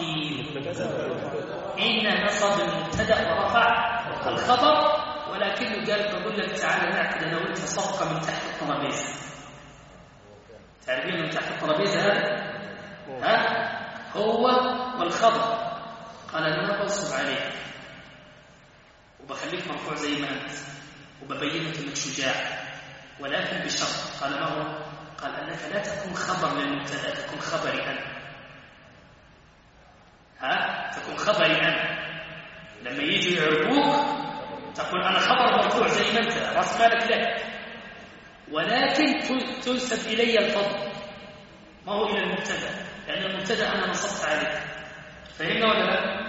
إن نصب المبتدأ ورفع الخبر، ولكنه قال بقول لك تعالى نعقد أنا وأنت صفقة من تحت الترابيزة. تعرفين من تحت الترابيزة هذا؟ ها؟ هو والخبر. قال أنا بنصب عليك وبخليك مرفوع زي ما أنت وببينك أنك شجاع، ولكن بشرط. قال ما هو؟ قال أنك لا تكون خبر للمبتدأ، تكون خبري أنا. ها؟ تكون خبري أنا. لما يجوا يعرفوك تقول أنا خبر مرفوع زي ما أنت رأس مالك لك، ولكن تنسب إلي الفضل ما هو إلى المبتدأ، لأن المبتدأ أنا نصبت عليه. فهمنا ولا لا؟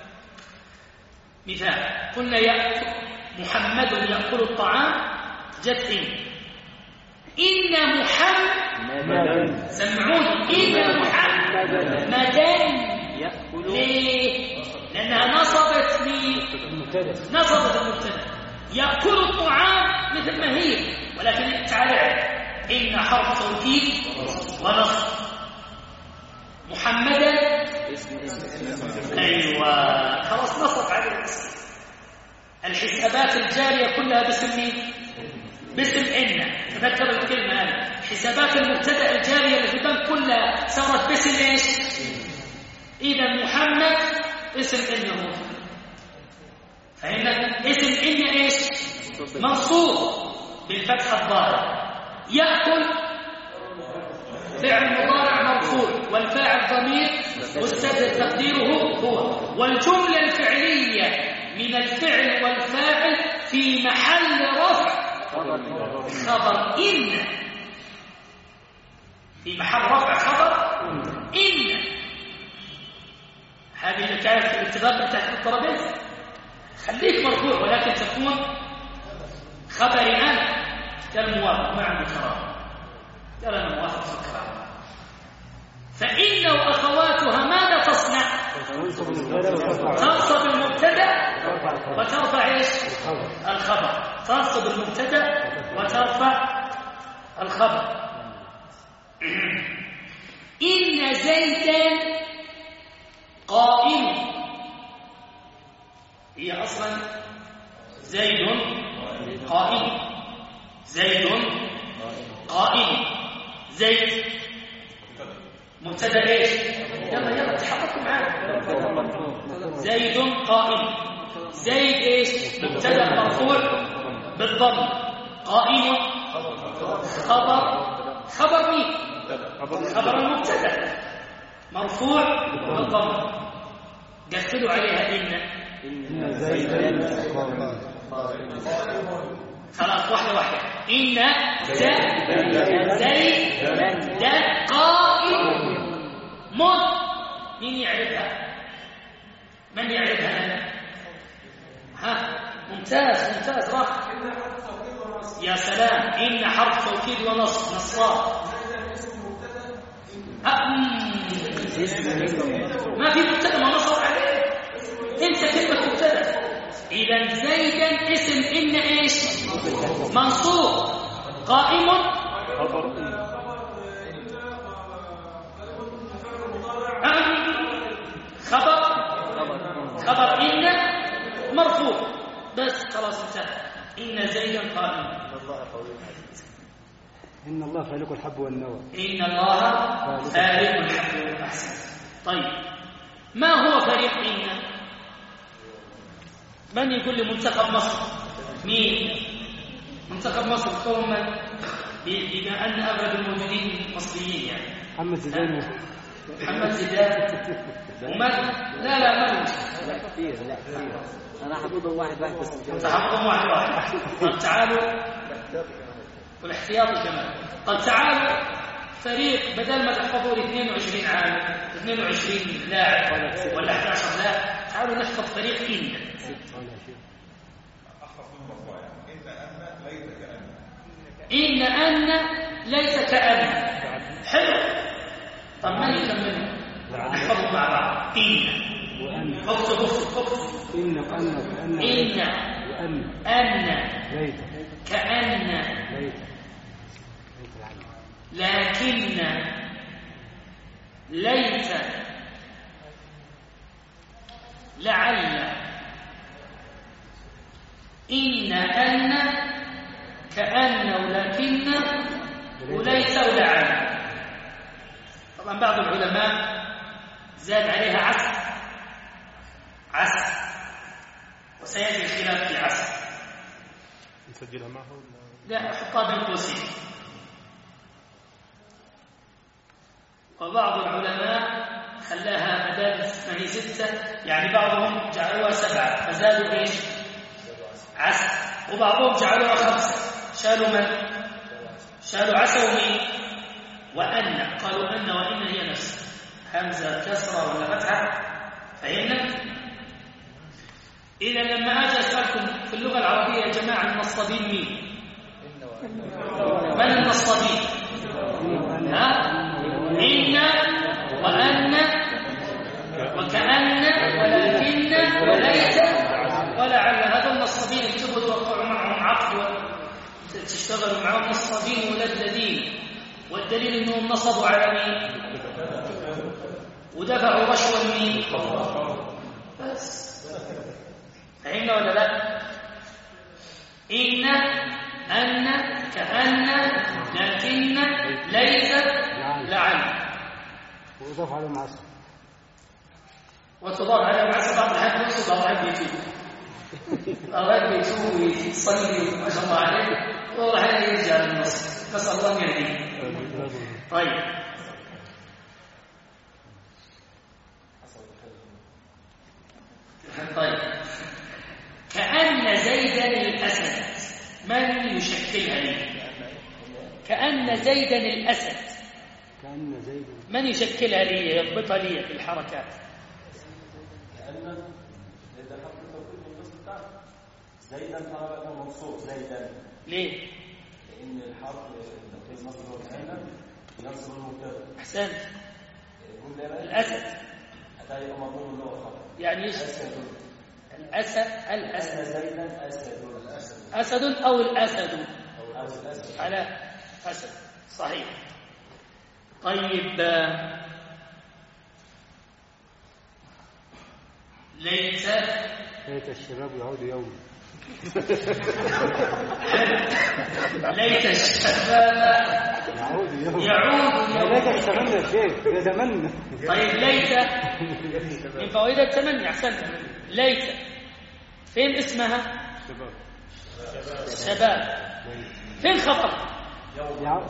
مثال قلنا يأكل محمد يأكل الطعام جت إن إن محمد سمعوني إن محمد يأكل ليه؟ لأنها نصبت لي نصبت المبتدأ. يأكل الطعام مثل ما هي، ولكن تعال إن حرف توكيد ونصب. محمدا أيوة خلاص نصب على الاسم. الحسابات الجارية كلها باسم مين؟ باسم إن. تذكر الكلمة هذه، حسابات المبتدأ الجارية اللي في البنك كلها صارت باسم إيش؟ إذا محمد اسم إنه، فهمنا؟ اسم إن إيش؟ منصوب بالفتحة الظاهرة. يأكل فعل مضارع مرفوع والفاعل ضمير مستتر تقديره هو، والجملة الفعلية من الفعل والفاعل في محل رفع خبر إن، في محل رفع خبر إن. هذه اللي كانت في الاتفاق تحت الترابيزة، خليك مرفوع ولكن تكون خبري أنا كالموافق ما عنده كرامة، قال أنا موافق في الكرامة. فإن وأخواتها ماذا تصنع؟ تنصب المبتدأ وترفع إيش؟ الخبر. تنصب المبتدأ وترفع الخبر. إن زيدا قائم، هي أصلا زيد قائم، زيد قائم، زيد مبتدا ايش؟ يلا يلا تحركوا معايا. زيد قائم، زيد ايش؟ مبتدا مرفوع بالضم، قائم خبر خبر مين؟ خبر المبتدا مرفوع بالضم. قتلوا عليها إن إن زيدا خلاص واحدة واحدة. إن زيدا قائم مد. مين يعرفها؟ من يعرفها أنا؟ ها ممتاز ممتاز راح. يا سلام. إن حرف توكيد ونصب نصاب. ما في مبتدا ما نصب عليه، انت كلمه مبتدا. اذا زيدا اسم ان ايش؟ منصوب قائم خبر خبر خبر ان مرفوع بس خلاص انتهى. ان زيدا قائم. إن الله فالق الحب والنوى. إن الله فالق الحب والنوى. أحسن. طيب ما هو فريق إن؟ من يقول لي منتخب مصر؟ مين؟ منتخب مصر قوم من؟ بما أن أغلب الموجودين مصريين يعني. محمد زيدان. محمد زيدان. ومن؟ لا لا ما لا كثير لا كثير. أنا حفظهم واحد واحد بس. حفظهم واحد واحد. طب تعالوا والاحتياطي كمان. طب تعالوا فريق بدل ما تحفظوا لي اثنين وعشرين عام اثنين وعشرين لاعب ولا أحد عشر لاعب، تعالوا نحفظ فريق إن. إن أن ليس كأن. حلو. طب من يكمله؟ نحفظه مع بعض. إن اكتب اكتب اكتب إن وأن وأن إن وأن أن ليت كأن ليت لكن ليس لعل إن أن كأن ولكن وليس ولعل. طبعا بعض العلماء زاد عليها عسل عسل وسيأتي الخلاف في عسل. نسجلها معه لا أحطها بين قوسين. وبعض العلماء خلاها بدل ما هي ستة، يعني بعضهم جعلوها سبعة فزادوا إيش؟ عسل. وبعضهم جعلوها خمسة شالوا من؟ شالوا عسى ومين؟ وأن. قالوا أن وإن هي نفس همزة كسرة ولا فتحة. فهمنا؟ إذا لما أجي أسألكم في اللغة العربية يا جماعة النصابين مين؟ من النصابين؟ ها؟ إن وأن وكأن ولكن وليس ولعل. هذا النصابين اللي تبغوا توقعوا معهم عقد وتشتغلوا معهم نصابين ولدادين، والدليل انهم نصبوا على مين؟ ودفعوا رشوة مين؟ بس. فهمنا ولا لا؟ إن أن كأن لكن ليس لعل. ويضاف عليهم عسل. وتضاف عليهم عسل. بعض الحين بيكتب بعض الحين بيتوب بعض بيتوب ويصلي ما شاء الله عليه والله يرجع للنص. نسأل الله أن يهديه. طيب طيب كأن زيدا الأسد من يشكلها لي؟ كأن زيدا الأسد كأن زيدا من يشكلها لي يضبطها لي في الحركات؟ كأن زيدا حرف التوكيد والنصب بتاعه زيدا طلبته منصوب زيدا. ليه؟ لأن الحرف التوكيد مصدر وكأن ينصب المبتدأ. أحسنت. الأسد هذا يبقى مضمون له خبر. يعني ايش؟ الأسد الأسد زيدا أسد أسد أو الأسد أو الأسد على أسد صحيح. طيب ليت ليت الشباب يعود يوما. ليت الشباب يعود يوما. يعود ليت يوما. التمنى يا شيخ يتمنى. طيب ليت من فوائد التمني. أحسنت. ليت فين اسمها؟ شباب. فين خبر؟ يعود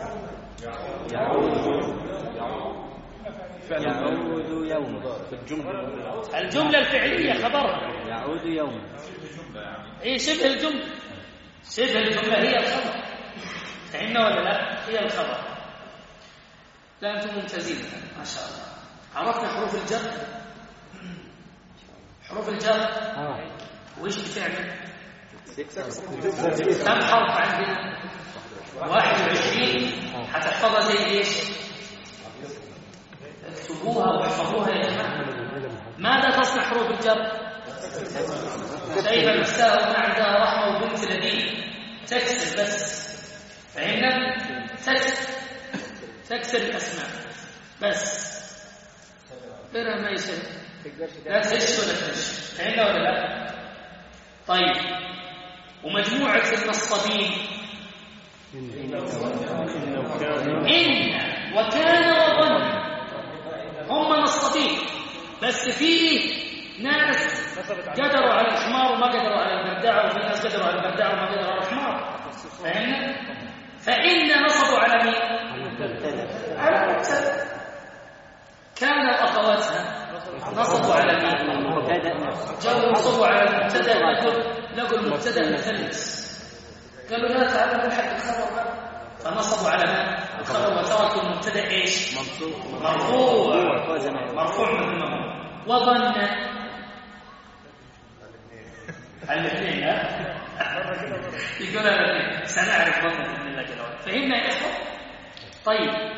يعود يوما. الجملة الفعلية خبرها يعود يوما. هي شبه الجملة. شبه الجملة هي الخبر. فهمنا ولا لا؟ هي الخبر. لا أنتم ممتازين ما شاء الله. عرفنا حروف الجر. حروف الجر اه وإيش بتعمل؟ كم حرف عندنا؟ واحد وعشرين. هتحفظها زي ايش؟ اكتبوها واحفظوها يا جماعة. ماذا تصنع حروف الجر؟ شايفة الأستاذ ما عندها رحمة وبنت لذيذ تكسر بس. فهمنا؟ تكسر تكسر الأسماء بس. غيرها ما يصير. لا تهش ولا تهش. فهمنا ولا لا؟ طيب ومجموعة النصابين إن وكان وظن هم نصابين، بس فيه ناس قدروا على الحمار وما قدروا على البداع، وفي ناس قدروا على البداع وما قدروا على الحمار. فهمنا؟ فإن نصبوا على مين؟ على المبتدأ. كان أخواتها نصبوا على مين؟ جاءوا نصبوا على المبتدأ. لقوا المبتدأ مثلث قالوا لا تعالوا نلحق الخبر بقى، فنصبوا على ما الخبر وتركوا المبتدأ ايش؟ مرفوع. مرفوع مثل ما هو. وظن الاثنين. ها يقول الاثنين سنعرف ظن باذن الله جل وعلا. فهمنا يا اخوه؟ طيب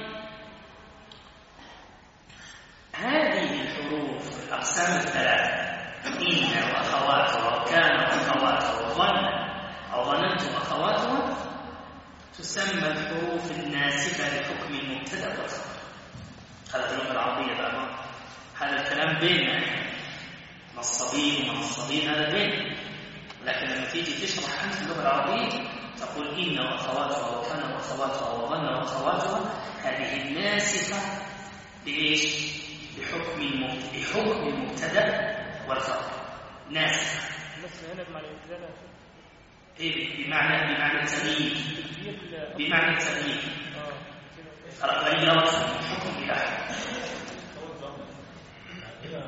هذه الحروف الاقسام الثلاثه إن وأخواتها وكان وأخواتها وظن أو ظننت وأخواتها تسمى الحروف الناسبة لحكم المبتدأ والخبر. هذا في اللغة العربية بقى. هذا الكلام بيننا نصابين ومنصبين، هذا بيننا. لكن لما تيجي تشرح أنت اللغة العربية تقول إن وأخواتها وكان وأخواتها وظن وأخواتها، هذه الناسبة بإيش؟ بحكم المبتدأ والخبر. ناسخ. بس هنا بمعنى الابتداء. ايه بمعنى بمعنى التغيير. بمعنى التغيير. اه غيرت من حكم الى حكم.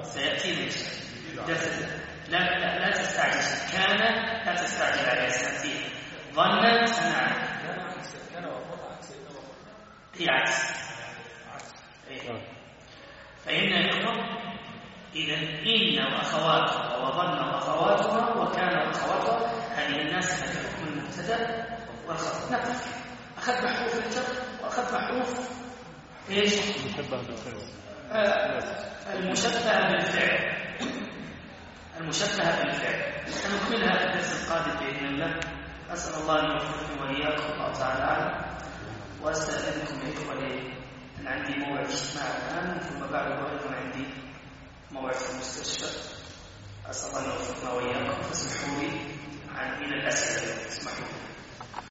سيأتينا إن شاء الله. لا لا لا تستعجل. كان لا تستعجل عليها سنتين. ظن سمع. كان وقطع سيدنا وقطع. هي عكس. إيه. فإن الإخوة إذا إن وأخواتها وظن وأخواتها وكان وأخواتها هذه الناس كحكم المبتدأ والخبر. نعم. أخذنا حروف الجر وأخذنا حروف إيش؟ مشبه بالفعل. آه المشبه بالفعل. المشبه بالفعل. سنكملها في الدرس القادم بإذن الله. أسأل الله أن يوفقني وإياكم الله تعالى أعلم. وأستأذنكم يا إخواني أن عندي موعد اجتماع الآن ثم بعد أيضا عندي موعد في المستشفى. أسأل الله أن يوفقنا وإياكم. فاسمحوا لي عن من الأسئلة. اسمحوا لي.